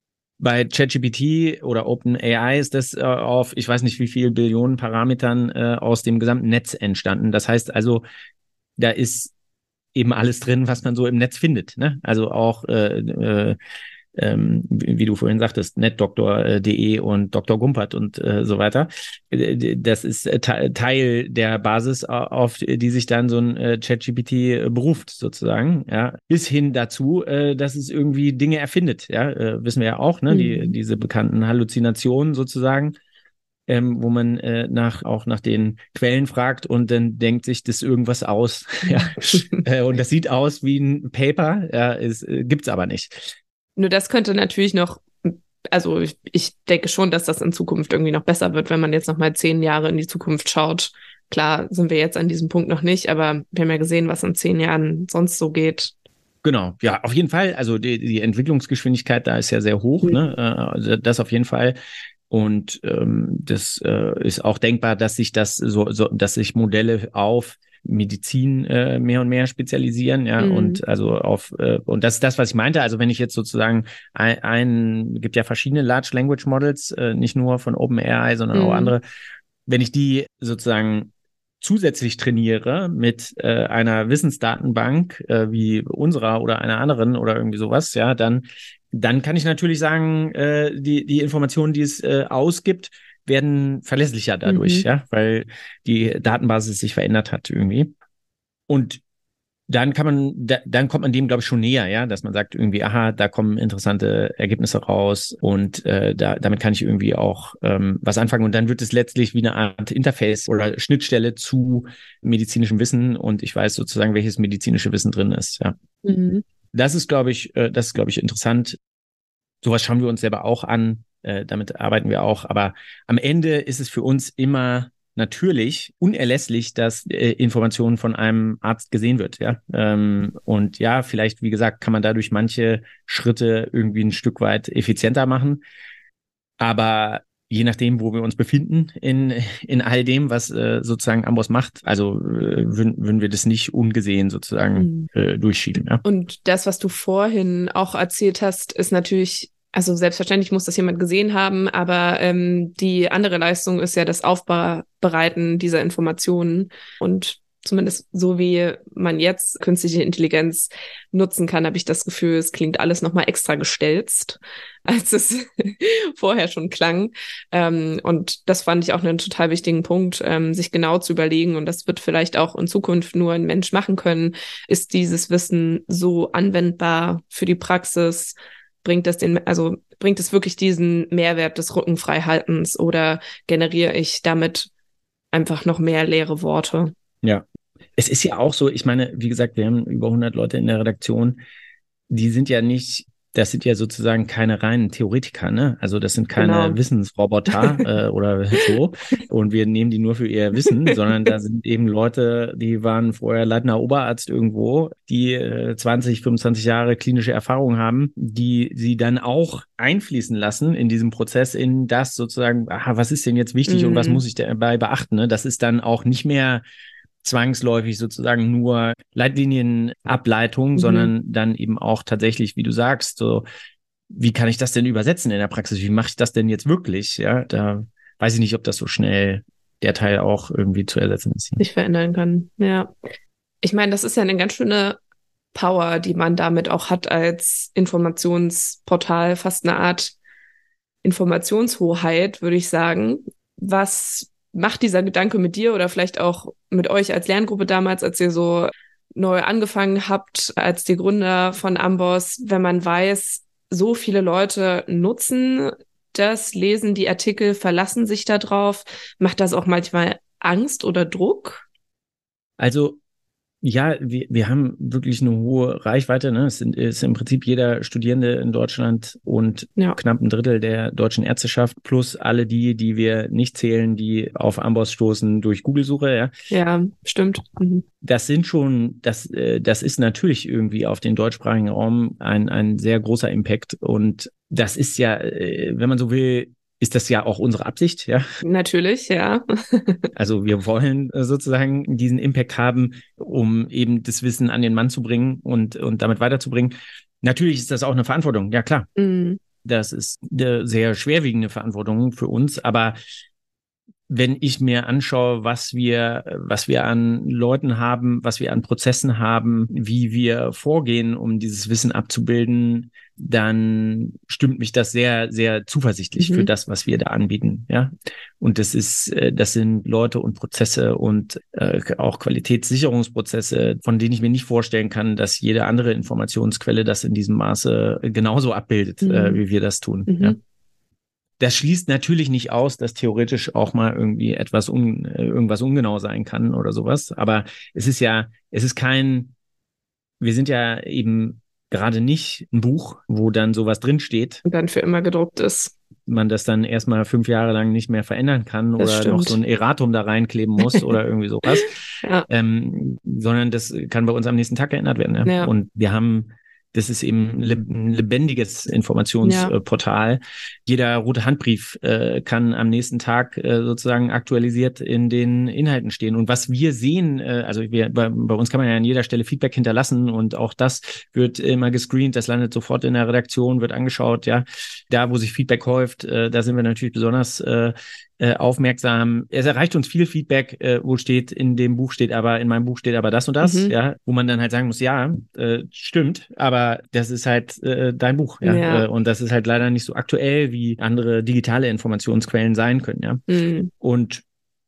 Bei ChatGPT oder OpenAI ist das äh, auf, ich weiß nicht wie viel Billionen Parametern äh, aus dem gesamten Netz entstanden. Das heißt also, da ist eben alles drin, was man so im Netz findet. Ne? Also auch äh, äh, ähm, wie, wie du vorhin sagtest, netdoktor punkt de und Doktor Gumpert und äh, so weiter. Äh, Das ist äh, Te- Teil der Basis, auf die sich dann so ein äh, ChatGPT äh, beruft, sozusagen. Ja, bis hin dazu, äh, dass es irgendwie Dinge erfindet. Ja, äh, wissen wir ja auch, ne? Die, Mhm. diese bekannten Halluzinationen sozusagen. Ähm, wo man äh, nach auch nach den Quellen fragt und dann denkt sich das irgendwas aus. Ja. Äh, und das sieht aus wie ein Paper, ja, es äh, gibt's aber nicht. Nur das könnte natürlich noch, also ich, ich denke schon, dass das in Zukunft irgendwie noch besser wird, wenn man jetzt noch mal zehn Jahre in die Zukunft schaut. Klar sind wir jetzt an diesem Punkt noch nicht, aber wir haben ja gesehen, was in zehn Jahren sonst so geht. Genau, ja, auf jeden Fall. Also die, die Entwicklungsgeschwindigkeit da ist ja sehr hoch, Mhm. ne? Äh, Also das auf jeden Fall. Und ähm, das äh, ist auch denkbar, dass sich das so, so, dass sich Modelle auf Medizin äh, mehr und mehr spezialisieren, ja, Mhm. und also auf äh, und das ist das, was ich meinte. Also wenn ich jetzt sozusagen ein, ein gibt ja verschiedene Large Language Models, äh, nicht nur von OpenAI, sondern auch Mhm. andere. Wenn ich die sozusagen zusätzlich trainiere mit äh, einer Wissensdatenbank äh, wie unserer oder einer anderen oder irgendwie sowas, ja, dann dann kann ich natürlich sagen, äh, die die Informationen, die es äh, ausgibt, werden verlässlicher dadurch, Mhm. ja, weil die Datenbasis sich verändert hat irgendwie. Und dann kann man, da, dann kommt man dem, glaube ich, schon näher, ja, dass man sagt irgendwie, aha, da kommen interessante Ergebnisse raus und äh, da, damit kann ich irgendwie auch ähm, was anfangen. Und dann wird es letztlich wie eine Art Interface oder Schnittstelle zu medizinischem Wissen und ich weiß sozusagen, welches medizinische Wissen drin ist, ja. Mhm. Das ist, glaube ich, äh, das ist, glaube ich, interessant. Sowas schauen wir uns selber auch an, äh, damit arbeiten wir auch. Aber am Ende ist es für uns immer natürlich unerlässlich, dass äh, Informationen von einem Arzt gesehen wird. Ja? Ähm, und ja, vielleicht, wie gesagt, kann man dadurch manche Schritte irgendwie ein Stück weit effizienter machen. Aber je nachdem, wo wir uns befinden in, in all dem, was äh, sozusagen Amboss macht, also äh, würden, würden wir das nicht ungesehen sozusagen Mhm. äh, durchschieben. Ja? Und das, was du vorhin auch erzählt hast, ist natürlich, also selbstverständlich muss das jemand gesehen haben, aber ähm, die andere Leistung ist ja das Aufbereiten dieser Informationen und zumindest so wie man jetzt künstliche Intelligenz nutzen kann, habe ich das Gefühl, es klingt alles nochmal extra gestelzt, als es vorher schon klang. Ähm, und das fand ich auch einen total wichtigen Punkt, ähm, sich genau zu überlegen, und das wird vielleicht auch in Zukunft nur ein Mensch machen können, ist dieses Wissen so anwendbar für die Praxis? Bringt das den, also bringt es wirklich diesen Mehrwert des Rückenfreihaltens, oder generiere ich damit einfach noch mehr leere Worte? Ja, es ist ja auch so, ich meine, wie gesagt, wir haben über hundert Leute in der Redaktion, die sind ja nicht, das sind ja sozusagen keine reinen Theoretiker, ne? Also das sind keine Genau. Wissensroboter äh, oder so, und wir nehmen die nur für ihr Wissen, sondern da sind eben Leute, die waren vorher Leitender Oberarzt irgendwo, die äh, zwanzig, fünfundzwanzig Jahre klinische Erfahrung haben, die sie dann auch einfließen lassen in diesem Prozess, in das sozusagen, aha, was ist denn jetzt wichtig Mhm. und was muss ich dabei beachten, ne? Das ist dann auch nicht mehr zwangsläufig sozusagen nur Leitlinienableitung, Mhm. sondern dann eben auch tatsächlich, wie du sagst, so, wie kann ich das denn übersetzen in der Praxis? Wie mache ich das denn jetzt wirklich? Ja, da weiß ich nicht, ob das so schnell der Teil auch irgendwie zu ersetzen ist. Sich verändern kann. Ja. Ich meine, das ist ja eine ganz schöne Power, die man damit auch hat als Informationsportal, fast eine Art Informationshoheit, würde ich sagen. Was macht dieser Gedanke mit dir oder vielleicht auch mit euch als Lerngruppe damals, als ihr so neu angefangen habt, als die Gründer von Amboss, wenn man weiß, so viele Leute nutzen das, lesen die Artikel, verlassen sich da drauf? Macht das auch manchmal Angst oder Druck? Also ja, wir, wir haben wirklich eine hohe Reichweite. Ne? Es sind, ist im Prinzip jeder Studierende in Deutschland und Ja. knapp ein Drittel der deutschen Ärzteschaft plus alle die, die wir nicht zählen, die auf Amboss stoßen durch Google-Suche. Ja, Ja, stimmt. Mhm. Das sind schon, das, äh, das ist natürlich irgendwie auf den deutschsprachigen Raum ein, ein sehr großer Impact. Und das ist ja, äh, wenn man so will, ist das ja auch unsere Absicht, ja. Natürlich, ja. Also wir wollen äh, sozusagen diesen Impact haben, um eben das Wissen an den Mann zu bringen und, und damit weiterzubringen. Natürlich ist das auch eine Verantwortung, ja klar. Mhm. Das ist eine sehr schwerwiegende Verantwortung für uns, aber wenn ich mir anschaue, was wir, was wir an Leuten haben, was wir an Prozessen haben, wie wir vorgehen, um dieses Wissen abzubilden, dann stimmt mich das sehr, sehr zuversichtlich Mhm. für das, was wir da anbieten. Ja, und das ist, das sind Leute und Prozesse und äh, auch Qualitätssicherungsprozesse, von denen ich mir nicht vorstellen kann, dass jede andere Informationsquelle das in diesem Maße genauso abbildet, Mhm. äh, wie wir das tun. Mhm. Ja. Das schließt natürlich nicht aus, dass theoretisch auch mal irgendwie etwas un, irgendwas ungenau sein kann oder sowas. Aber es ist ja, es ist kein, wir sind ja eben gerade nicht ein Buch, wo dann sowas drinsteht. Und dann für immer gedruckt ist. Man das dann erstmal fünf Jahre lang nicht mehr verändern kann Das oder stimmt. noch so ein Erratum da reinkleben muss oder irgendwie sowas. Ja. Ähm, sondern das kann bei uns am nächsten Tag geändert werden. Ja? Ja. Und wir haben, das ist eben ein lebendiges Informationsportal. Ja. Jeder rote Handbrief äh, kann am nächsten Tag äh, sozusagen aktualisiert in den Inhalten stehen. Und was wir sehen, äh, also wir, bei, bei uns kann man ja an jeder Stelle Feedback hinterlassen und auch das wird immer gescreent, das landet sofort in der Redaktion, wird angeschaut. Ja, da wo sich Feedback häuft, äh, da sind wir natürlich besonders äh, äh, aufmerksam. Es erreicht uns viel Feedback, äh, wo steht, in dem Buch steht aber, in meinem Buch steht aber das und das, mhm. ja, wo man dann halt sagen muss, ja, äh, stimmt, aber das ist halt äh, dein Buch, ja, Ja. äh, und das ist halt leider nicht so aktuell, wie andere digitale Informationsquellen sein können, ja. Mhm. Und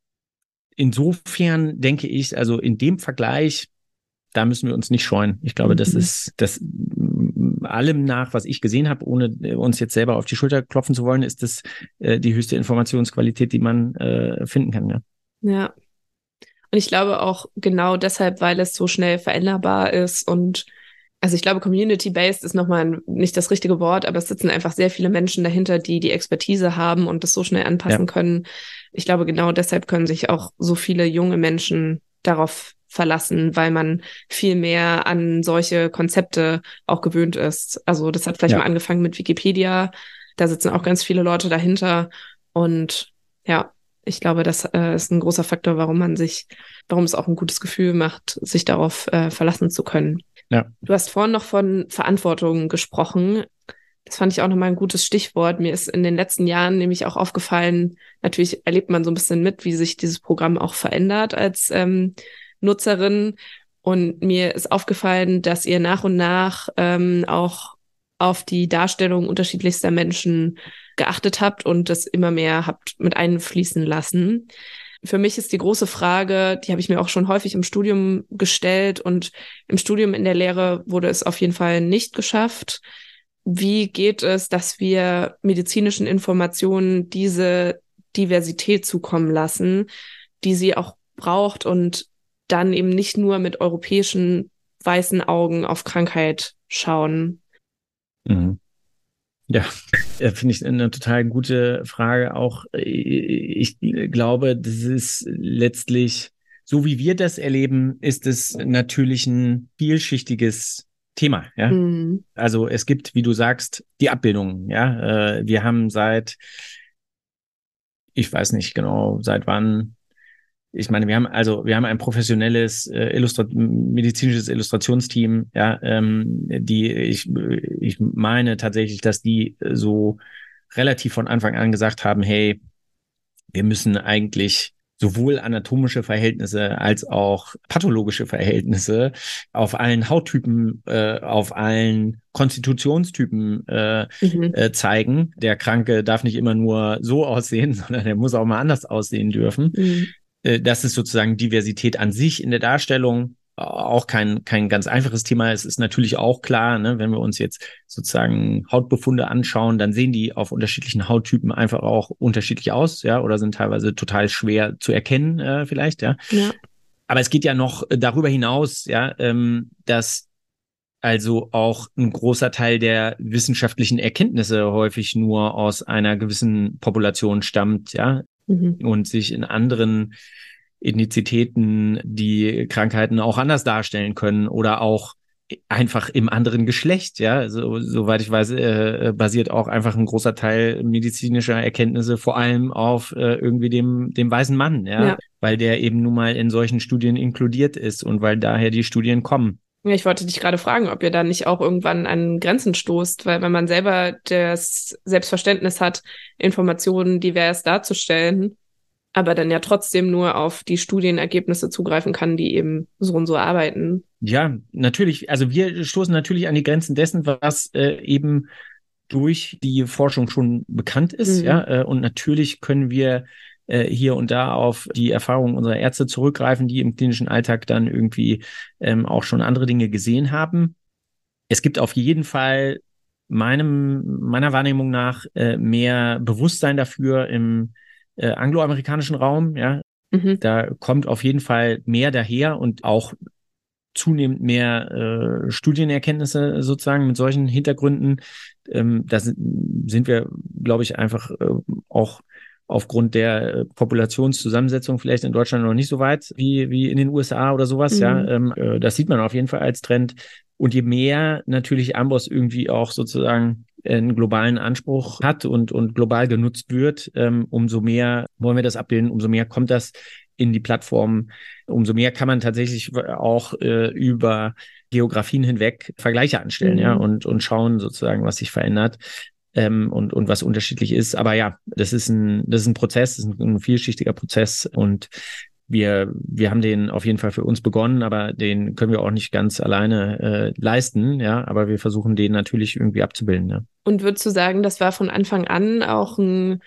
insofern denke ich, also in dem Vergleich, da müssen wir uns nicht scheuen. Ich glaube, mhm. das ist das allem nach, was ich gesehen habe, ohne uns jetzt selber auf die Schulter klopfen zu wollen, ist das äh, die höchste Informationsqualität, die man äh, finden kann. Ja. Ja. Und ich glaube auch genau deshalb, weil es so schnell veränderbar ist und also ich glaube, community-based ist nochmal nicht das richtige Wort, aber es sitzen einfach sehr viele Menschen dahinter, die die Expertise haben und das so schnell anpassen ja. können. Ich glaube, genau deshalb können sich auch so viele junge Menschen darauf verlassen, weil man viel mehr an solche Konzepte auch gewöhnt ist. Also das hat vielleicht ja. mal angefangen mit Wikipedia. Da sitzen auch ganz viele Leute dahinter. Und ja, ich glaube, das äh, ist ein großer Faktor, warum man sich, warum es auch ein gutes Gefühl macht, sich darauf äh, verlassen zu können. Ja. Du hast vorhin noch von Verantwortung gesprochen. Das fand ich auch nochmal ein gutes Stichwort. Mir ist in den letzten Jahren nämlich auch aufgefallen, natürlich erlebt man so ein bisschen mit, wie sich dieses Programm auch verändert als ähm, Nutzerin. Und mir ist aufgefallen, dass ihr nach und nach ähm, auch auf die Darstellung unterschiedlichster Menschen geachtet habt und das immer mehr habt mit einfließen lassen. Für mich ist die große Frage, die habe ich mir auch schon häufig im Studium gestellt und im Studium in der Lehre wurde es auf jeden Fall nicht geschafft. Wie geht es, dass wir medizinischen Informationen diese Diversität zukommen lassen, die sie auch braucht und dann eben nicht nur mit europäischen weißen Augen auf Krankheit schauen? Mhm. Ja, äh, finde ich eine total gute Frage auch. Ich glaube, das ist letztlich, so wie wir das erleben, ist es natürlich ein vielschichtiges Thema, ja. Mhm. Also es gibt, wie du sagst, die Abbildungen, ja. Äh, Wir haben seit, ich weiß nicht genau, seit wann. Ich meine, wir haben also wir haben ein professionelles äh, Illustra medizinisches Illustrationsteam, ja, ähm, die ich ich meine tatsächlich, dass die so relativ von Anfang an gesagt haben, hey, wir müssen eigentlich sowohl anatomische Verhältnisse als auch pathologische Verhältnisse auf allen Hauttypen, äh, auf allen Konstitutionstypen äh, Mhm. äh, zeigen. Der Kranke darf nicht immer nur so aussehen, sondern er muss auch mal anders aussehen dürfen. Mhm. Das ist sozusagen Diversität an sich in der Darstellung, auch kein kein ganz einfaches Thema. Es ist natürlich auch klar, ne, wenn wir uns jetzt sozusagen Hautbefunde anschauen, dann sehen die auf unterschiedlichen Hauttypen einfach auch unterschiedlich aus, ja, oder sind teilweise total schwer zu erkennen, äh, vielleicht, ja. Ja. Aber es geht ja noch darüber hinaus, ja, ähm, dass also auch ein großer Teil der wissenschaftlichen Erkenntnisse häufig nur aus einer gewissen Population stammt, ja, Mhm. und sich in anderen Ethnizitäten die Krankheiten auch anders darstellen können oder auch einfach im anderen Geschlecht, ja, so, soweit ich weiß, äh, basiert auch einfach ein großer Teil medizinischer Erkenntnisse vor allem auf äh, irgendwie dem dem weißen Mann, ja, Ja. weil der eben nun mal in solchen Studien inkludiert ist und weil daher die Studien kommen. Ja, ich wollte dich gerade fragen, ob ihr da nicht auch irgendwann an Grenzen stoßt, weil wenn man selber das Selbstverständnis hat, Informationen divers darzustellen, aber dann ja trotzdem nur auf die Studienergebnisse zugreifen kann, die eben so und so arbeiten. Ja, natürlich. Also wir stoßen natürlich an die Grenzen dessen, was äh, eben durch die Forschung schon bekannt ist. Mhm. Ja, äh, und natürlich können wir äh, hier und da auf die Erfahrungen unserer Ärzte zurückgreifen, die im klinischen Alltag dann irgendwie ähm, auch schon andere Dinge gesehen haben. Es gibt auf jeden Fall meinem, meiner Wahrnehmung nach äh, mehr Bewusstsein dafür im äh, angloamerikanischen Raum. Ja, Mhm. da kommt auf jeden Fall mehr daher und auch zunehmend mehr äh, Studienerkenntnisse sozusagen mit solchen Hintergründen. Ähm, da sind, sind wir, glaube ich, einfach äh, auch aufgrund der äh, Populationszusammensetzung vielleicht in Deutschland noch nicht so weit wie, wie in den U S A oder sowas. Mhm. Ja, ähm, äh, das sieht man auf jeden Fall als Trend. Und je mehr natürlich Amboss irgendwie auch sozusagen einen globalen Anspruch hat und, und global genutzt wird, ähm, umso mehr wollen wir das abbilden, umso mehr kommt das in die Plattform, umso mehr kann man tatsächlich auch äh, über Geografien hinweg Vergleiche anstellen, Mhm. ja, und, und schauen sozusagen, was sich verändert ähm, und, und was unterschiedlich ist. Aber ja, das ist ein, das ist ein Prozess, das ist ein, ein vielschichtiger Prozess und wir, wir haben den auf jeden Fall für uns begonnen, aber den können wir auch nicht ganz alleine äh, leisten, ja, aber wir versuchen den natürlich irgendwie abzubilden, ja. Und würdest du sagen, das war von Anfang an auch ein,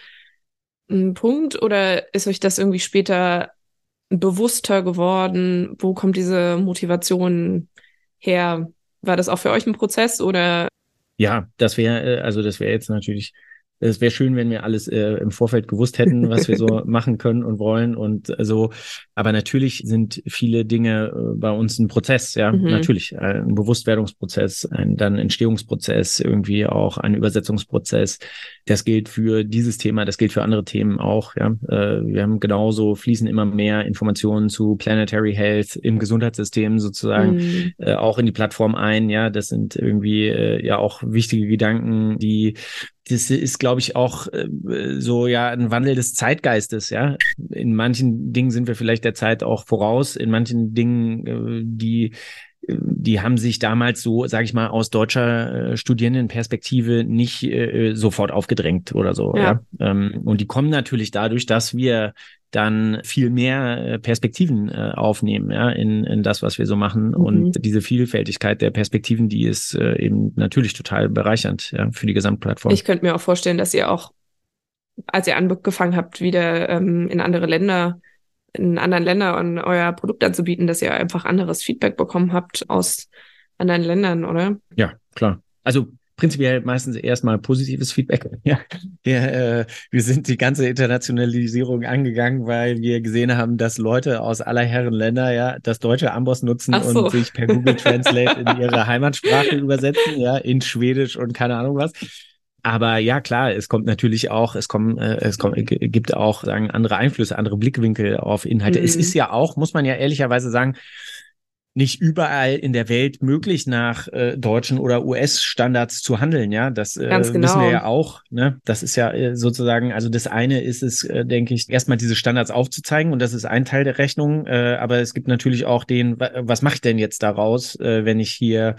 ein Punkt oder ist euch das irgendwie später bewusster geworden? Wo kommt diese Motivation her? War das auch für euch ein Prozess oder? Ja, das wäre, äh, also das wäre jetzt natürlich, es wäre schön, wenn wir alles äh, im Vorfeld gewusst hätten, was wir so machen können und wollen und äh, so. Aber natürlich sind viele Dinge äh, bei uns ein Prozess, ja, Mhm. natürlich. Äh, ein Bewusstwerdungsprozess, ein dann Entstehungsprozess, irgendwie auch ein Übersetzungsprozess. Das gilt für dieses Thema, das gilt für andere Themen auch, ja. Äh, wir haben genauso, fließen immer mehr Informationen zu Planetary Health im Gesundheitssystem sozusagen Mhm. äh, auch in die Plattform ein, ja. Das sind irgendwie äh, ja auch wichtige Gedanken, die das ist, glaube ich, auch äh, so ja ein Wandel des Zeitgeistes, ja. In manchen Dingen sind wir vielleicht der Zeit auch voraus, in manchen Dingen, äh, die die haben sich damals so, sage ich mal, aus deutscher äh, Studierendenperspektive nicht äh, sofort aufgedrängt oder so, Ja. ja. Ähm, und die kommen natürlich dadurch, dass wir dann viel mehr Perspektiven äh, aufnehmen, ja, in, in das, was wir so machen. Mhm. Und diese Vielfältigkeit der Perspektiven, die ist äh, eben natürlich total bereichernd, ja, für die Gesamtplattform. Ich könnte mir auch vorstellen, dass ihr auch, als ihr angefangen habt, wieder ähm, in andere Länder, in anderen Ländern euer Produkt anzubieten, dass ihr einfach anderes Feedback bekommen habt aus anderen Ländern, oder? Ja, klar. Also prinzipiell meistens erstmal positives Feedback. Ja, wir, äh, wir sind die ganze Internationalisierung angegangen, weil wir gesehen haben, dass Leute aus aller Herren Länder ja das deutsche Amboss nutzen so. und sich per Google Translate in ihre Heimatsprache übersetzen, ja, in Schwedisch und keine Ahnung was. Aber ja, klar, es kommt natürlich auch, es kommen, äh, es kommt, gibt auch, sagen, andere Einflüsse, andere Blickwinkel auf Inhalte. Mhm. Es ist ja auch, muss man ja ehrlicherweise sagen, nicht überall in der Welt möglich, nach äh, deutschen oder U S-Standards zu handeln, ja. Das äh, Ganz genau. wissen wir ja auch. Ne? Das ist ja äh, sozusagen, also das eine ist es, äh, denke ich, erstmal diese Standards aufzuzeigen und das ist ein Teil der Rechnung. Äh, aber es gibt natürlich auch den, was mache ich denn jetzt daraus, äh, wenn ich hier,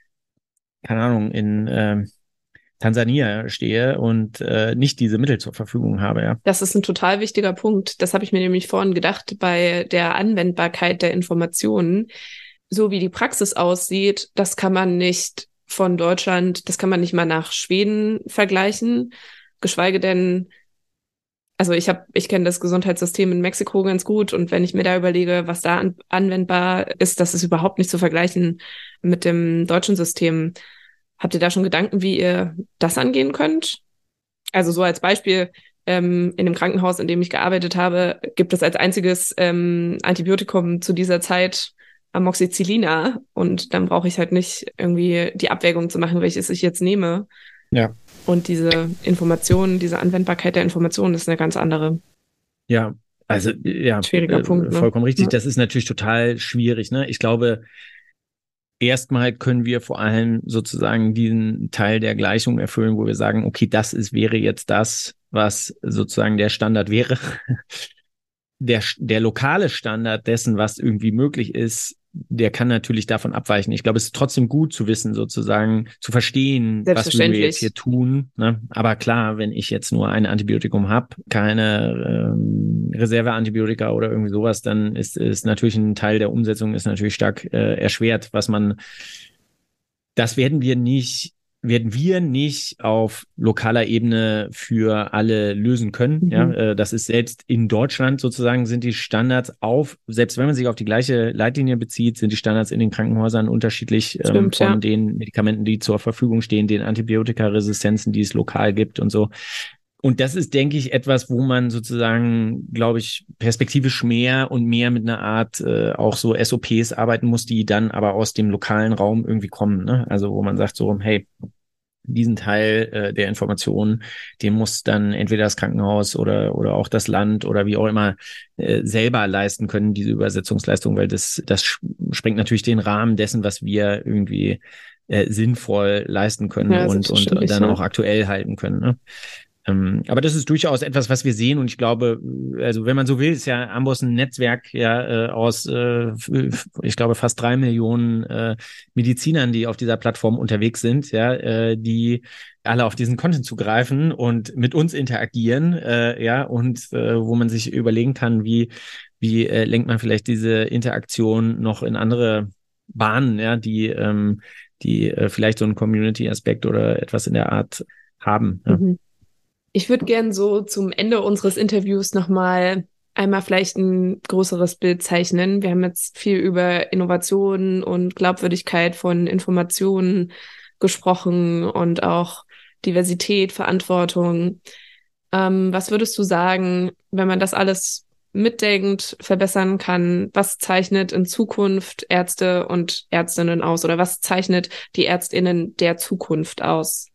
keine Ahnung, in äh, Tansania stehe und äh, nicht diese Mittel zur Verfügung habe, ja. Das ist ein total wichtiger Punkt. Das habe ich mir nämlich vorhin gedacht bei der Anwendbarkeit der Informationen. So wie die Praxis aussieht, das kann man nicht von Deutschland, das kann man nicht mal nach Schweden vergleichen, geschweige denn, also ich habe, ich kenne das Gesundheitssystem in Mexiko ganz gut und wenn ich mir da überlege, was da an, anwendbar ist, das ist überhaupt nicht zu vergleichen mit dem deutschen System. Habt ihr da schon Gedanken, wie ihr das angehen könnt? Also so als Beispiel, ähm, in dem Krankenhaus, in dem ich gearbeitet habe, gibt es als einziges ähm, Antibiotikum zu dieser Zeit Amoxicillin und dann brauche ich halt nicht irgendwie die Abwägung zu machen, welches ich jetzt nehme. Ja. Und diese Information, diese Anwendbarkeit der Information ist eine ganz andere. Ja, also ja, schwieriger äh, Punkt. Ne? Vollkommen richtig. Ja. Das ist natürlich total schwierig. Ne? Ich glaube, erstmal können wir vor allem sozusagen diesen Teil der Gleichung erfüllen, wo wir sagen, okay, das ist, wäre jetzt das, was sozusagen der Standard wäre. Der, der lokale Standard dessen, was irgendwie möglich ist, der kann natürlich davon abweichen. Ich glaube, es ist trotzdem gut zu wissen, sozusagen zu verstehen, was wir jetzt hier tun. Ne? Aber klar, wenn ich jetzt nur ein Antibiotikum habe, keine ähm, Reserveantibiotika oder irgendwie sowas, dann ist, ist natürlich ein Teil der Umsetzung ist natürlich stark äh, erschwert, was man, das werden wir nicht werden wir nicht auf lokaler Ebene für alle lösen können. Mhm. Ja, das ist selbst in Deutschland sozusagen sind die Standards auf, selbst wenn man sich auf die gleiche Leitlinie bezieht, sind die Standards in den Krankenhäusern unterschiedlich. Stimmt, ähm, von ja. den Medikamenten, die zur Verfügung stehen, den Antibiotikaresistenzen, die es lokal gibt und so. Und das ist, denke ich, etwas, wo man sozusagen, glaube ich, perspektivisch mehr und mehr mit einer Art äh, auch so S O Ps arbeiten muss, die dann aber aus dem lokalen Raum irgendwie kommen. Ne? Also wo man sagt so, hey, diesen Teil äh, der Informationen, den muss dann entweder das Krankenhaus oder oder auch das Land oder wie auch immer äh, selber leisten können, diese Übersetzungsleistung, weil das das sprengt natürlich den Rahmen dessen, was wir irgendwie äh, sinnvoll leisten können ja, und und dann ja. auch aktuell halten können. Ne? Ähm, aber das ist durchaus etwas, was wir sehen und ich glaube, also wenn man so will, ist ja Amboss ein Netzwerk ja äh, aus, äh, ich glaube, fast drei Millionen äh, Medizinern, die auf dieser Plattform unterwegs sind, ja, äh, die alle auf diesen Content zugreifen und mit uns interagieren, äh, ja, und äh, wo man sich überlegen kann, wie wie äh, lenkt man vielleicht diese Interaktion noch in andere Bahnen, ja, die ähm, die äh, vielleicht so einen Community-Aspekt oder etwas in der Art haben. Ja. Mhm. Ich würde gern so zum Ende unseres Interviews nochmal einmal vielleicht ein größeres Bild zeichnen. Wir haben jetzt viel über Innovationen und Glaubwürdigkeit von Informationen gesprochen und auch Diversität, Verantwortung. Ähm, was würdest du sagen, wenn man das alles mitdenkt, verbessern kann? Was zeichnet in Zukunft Ärzte und Ärztinnen aus? Oder was zeichnet die ÄrztInnen der Zukunft aus?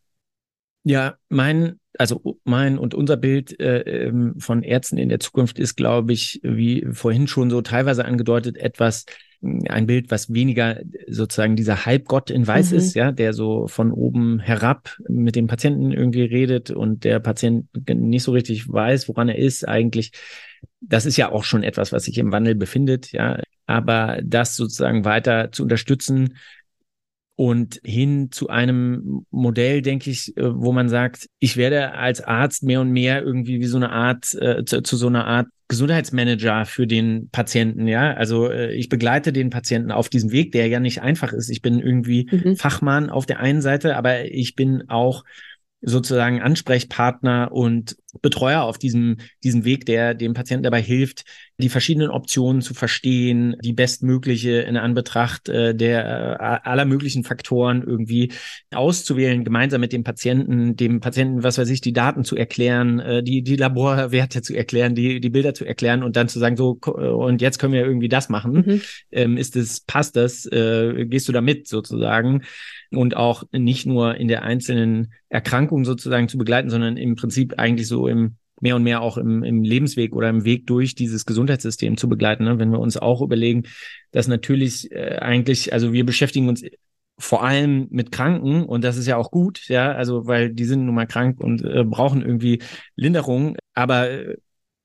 Ja, mein, also mein und unser Bild äh, von Ärzten in der Zukunft ist, glaube ich, wie vorhin schon so teilweise angedeutet, etwas, ein Bild, was weniger sozusagen dieser Halbgott in Weiß mhm. ist, ja, der so von oben herab mit dem Patienten irgendwie redet und der Patient nicht so richtig weiß, woran er ist eigentlich. Das ist ja auch schon etwas, was sich im Wandel befindet, ja, aber das sozusagen weiter zu unterstützen, und hin zu einem Modell, denke ich, wo man sagt, ich werde als Arzt mehr und mehr irgendwie wie so eine Art, äh, zu, zu so einer Art Gesundheitsmanager für den Patienten, ja. Also äh, ich begleite den Patienten auf diesem Weg, der ja nicht einfach ist. Ich bin irgendwie Mhm. Fachmann auf der einen Seite, aber ich bin auch sozusagen Ansprechpartner und Betreuer auf diesem, diesem Weg, der dem Patienten dabei hilft, die verschiedenen Optionen zu verstehen, die bestmögliche in Anbetracht äh, der äh, aller möglichen Faktoren irgendwie auszuwählen, gemeinsam mit dem Patienten, dem Patienten, was weiß ich, die Daten zu erklären, äh, die, die Laborwerte zu erklären, die, die Bilder zu erklären und dann zu sagen, so, und jetzt können wir irgendwie das machen. Mhm. Ähm, ist es, passt das, äh, gehst du da mit sozusagen? Und auch nicht nur in der einzelnen Erkrankung sozusagen zu begleiten, sondern im Prinzip eigentlich so im mehr und mehr auch im, im Lebensweg oder im Weg durch dieses Gesundheitssystem zu begleiten. Ne? Wenn wir uns auch überlegen, dass natürlich äh, eigentlich, also wir beschäftigen uns vor allem mit Kranken und das ist ja auch gut, ja, also weil die sind nun mal krank und äh, brauchen irgendwie Linderung, aber äh,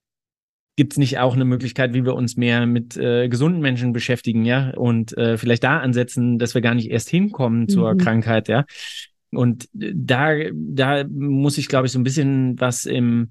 gibt es nicht auch eine Möglichkeit, wie wir uns mehr mit äh, gesunden Menschen beschäftigen, ja, und äh, vielleicht da ansetzen, dass wir gar nicht erst hinkommen Mhm. zur Krankheit, ja. Und da, da muss ich, glaube ich, so ein bisschen was im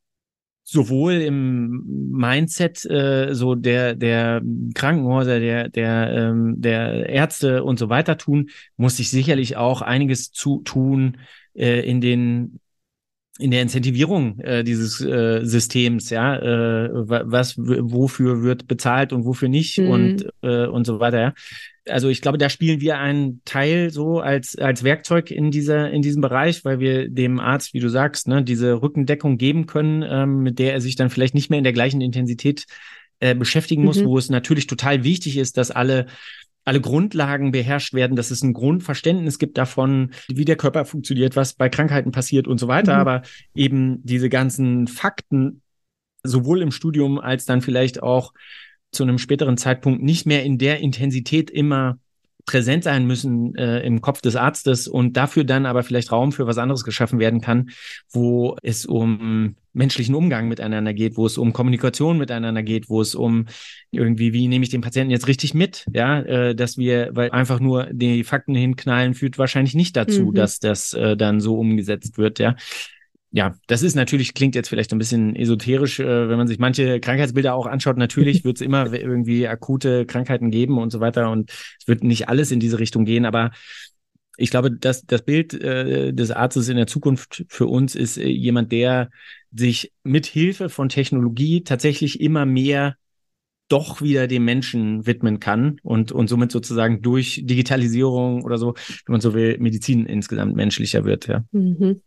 sowohl im Mindset äh, so der der Krankenhäuser, der der ähm, der Ärzte und so weiter tun, muss ich sicherlich auch einiges zu tun äh, in den in der Incentivierung äh, dieses äh, Systems, ja, äh, was w- wofür wird bezahlt und wofür nicht Mhm. und äh, und so weiter, ja. Also ich glaube, da spielen wir einen Teil so als als Werkzeug in dieser in diesem Bereich, weil wir dem Arzt, wie du sagst, ne, diese Rückendeckung geben können, ähm, mit der er sich dann vielleicht nicht mehr in der gleichen Intensität äh, beschäftigen muss, Mhm. wo es natürlich total wichtig ist, dass alle alle Grundlagen beherrscht werden, dass es ein Grundverständnis gibt davon, wie der Körper funktioniert, was bei Krankheiten passiert und so weiter. Mhm. Aber eben diese ganzen Fakten, sowohl im Studium als dann vielleicht auch zu einem späteren Zeitpunkt nicht mehr in der Intensität immer präsent sein müssen äh, im Kopf des Arztes und dafür dann aber vielleicht Raum für was anderes geschaffen werden kann, wo es um menschlichen Umgang miteinander geht, wo es um Kommunikation miteinander geht, wo es um irgendwie, wie nehme ich den Patienten jetzt richtig mit, ja, äh, dass wir, weil einfach nur die Fakten hinknallen führt wahrscheinlich nicht dazu, Mhm. dass das äh, dann so umgesetzt wird, ja. Ja, das ist natürlich, klingt jetzt vielleicht ein bisschen esoterisch, äh, wenn man sich manche Krankheitsbilder auch anschaut. Natürlich wird es immer irgendwie akute Krankheiten geben und so weiter und es wird nicht alles in diese Richtung gehen, aber ich glaube, dass das Bild äh, des Arztes in der Zukunft für uns ist äh, jemand, der sich mit Hilfe von Technologie tatsächlich immer mehr doch wieder dem Menschen widmen kann und, und somit sozusagen durch Digitalisierung oder so, wenn man so will, Medizin insgesamt menschlicher wird, ja. Mhm.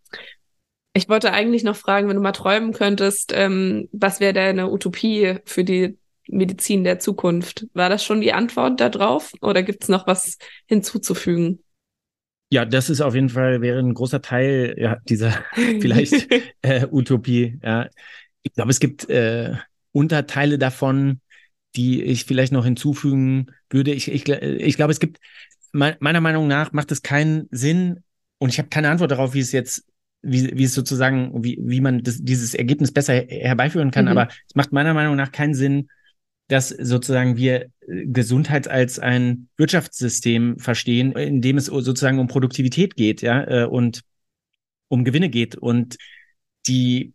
Ich wollte eigentlich noch fragen, wenn du mal träumen könntest, ähm, was wäre deine Utopie für die Medizin der Zukunft? War das schon die Antwort darauf oder gibt es noch was hinzuzufügen? Ja, das ist auf jeden Fall, wäre ein großer Teil ja, dieser vielleicht äh, Utopie. Ja. Ich glaube, es gibt äh, Unterteile davon, die ich vielleicht noch hinzufügen würde. Ich, ich, ich glaube, es gibt, me meiner Meinung nach macht es keinen Sinn und ich habe keine Antwort darauf, wie es jetzt, wie, wie es sozusagen, wie, wie man das, dieses Ergebnis besser herbeiführen kann. Mhm. Aber es macht meiner Meinung nach keinen Sinn, dass sozusagen wir Gesundheit als ein Wirtschaftssystem verstehen, in dem es sozusagen um Produktivität geht, ja, und um Gewinne geht. Und die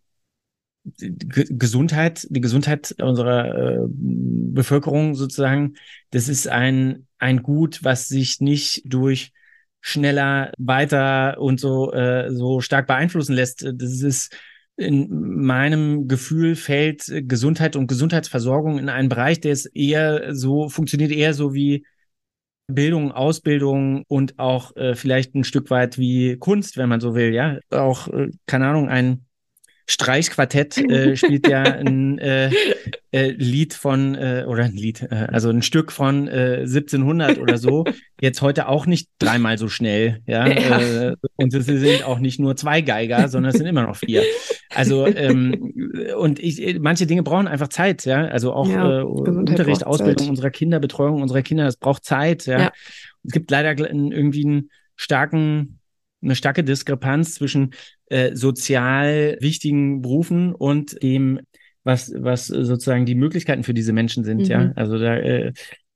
G Gesundheit, die Gesundheit unserer äh, Bevölkerung sozusagen, das ist ein, ein Gut, was sich nicht durch schneller, weiter und so, äh, so stark beeinflussen lässt. Das ist in meinem Gefühl fällt Gesundheit und Gesundheitsversorgung in einen Bereich, der ist eher so, funktioniert eher so wie Bildung, Ausbildung und auch äh, vielleicht ein Stück weit wie Kunst, wenn man so will, ja. Auch, äh, keine Ahnung, ein Streichquartett äh, spielt ja ein äh, äh, Lied von, äh, oder ein Lied, äh, also ein Stück von äh, siebzehnhundert oder so, jetzt heute auch nicht dreimal so schnell, ja, Ja. äh, und es sind auch nicht nur zwei Geiger, sondern es sind immer noch vier. Also, ähm, und ich, manche Dinge brauchen einfach Zeit, ja, also auch Ja, äh, Gesundheit Unterricht, braucht Ausbildung Zeit. unserer Kinder, Betreuung unserer Kinder, das braucht Zeit, ja. Ja. Es gibt leider irgendwie einen starken, eine starke Diskrepanz zwischen äh, sozial wichtigen Berufen und dem, was, was sozusagen die Möglichkeiten für diese Menschen sind, Mhm. ja. Also da, äh,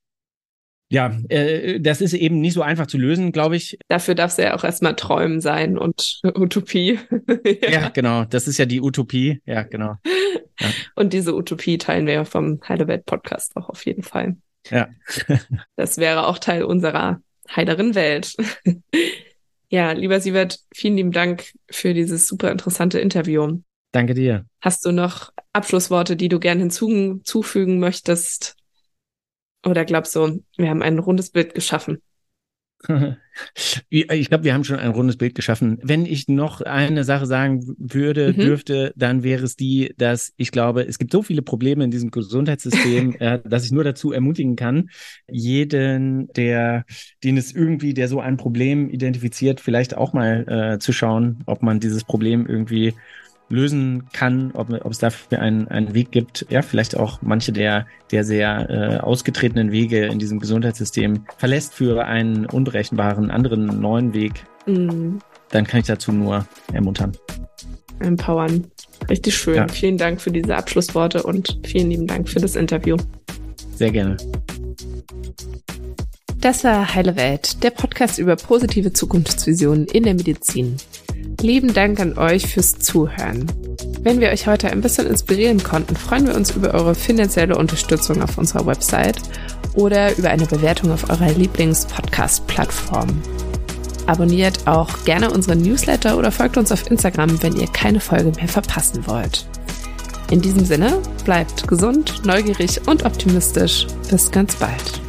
ja, äh, das ist eben nicht so einfach zu lösen, glaube ich. Dafür darf es ja auch erstmal Träumen sein und Utopie. Ja, Ja. genau. Das ist ja die Utopie. Ja, genau. Ja. Und diese Utopie teilen wir vom Heile Welt Podcast auch auf jeden Fall. Ja. Das wäre auch Teil unserer heileren Welt. Ja, lieber Sievert, vielen lieben Dank für dieses super interessante Interview. Danke dir. Hast du noch Abschlussworte, die du gerne hinzufügen möchtest? Oder glaubst du, wir haben ein rundes Bild geschaffen? Ich glaube, wir haben schon ein rundes Bild geschaffen. Wenn ich noch eine Sache sagen würde, mhm. dürfte, dann wäre es die, dass ich glaube, es gibt so viele Probleme in diesem Gesundheitssystem, äh, dass ich nur dazu ermutigen kann, jeden, der, den es irgendwie, der so ein Problem identifiziert, vielleicht auch mal äh, zu schauen, ob man dieses Problem irgendwie lösen kann, ob, ob es dafür einen, einen Weg gibt, ja, vielleicht auch manche der, der sehr äh, ausgetretenen Wege in diesem Gesundheitssystem verlässt für einen unberechenbaren, anderen neuen Weg, mm. dann kann ich dazu nur ermuntern. Empowern. Richtig schön. Ja. Vielen Dank für diese Abschlussworte und vielen lieben Dank für das Interview. Sehr gerne. Das war Heile Welt, der Podcast über positive Zukunftsvisionen in der Medizin. Lieben Dank an euch fürs Zuhören. Wenn wir euch heute ein bisschen inspirieren konnten, freuen wir uns über eure finanzielle Unterstützung auf unserer Website oder über eine Bewertung auf eurer Lieblings-Podcast-Plattform. Abonniert auch gerne unseren Newsletter oder folgt uns auf Instagram, wenn ihr keine Folge mehr verpassen wollt. In diesem Sinne, bleibt gesund, neugierig und optimistisch. Bis ganz bald.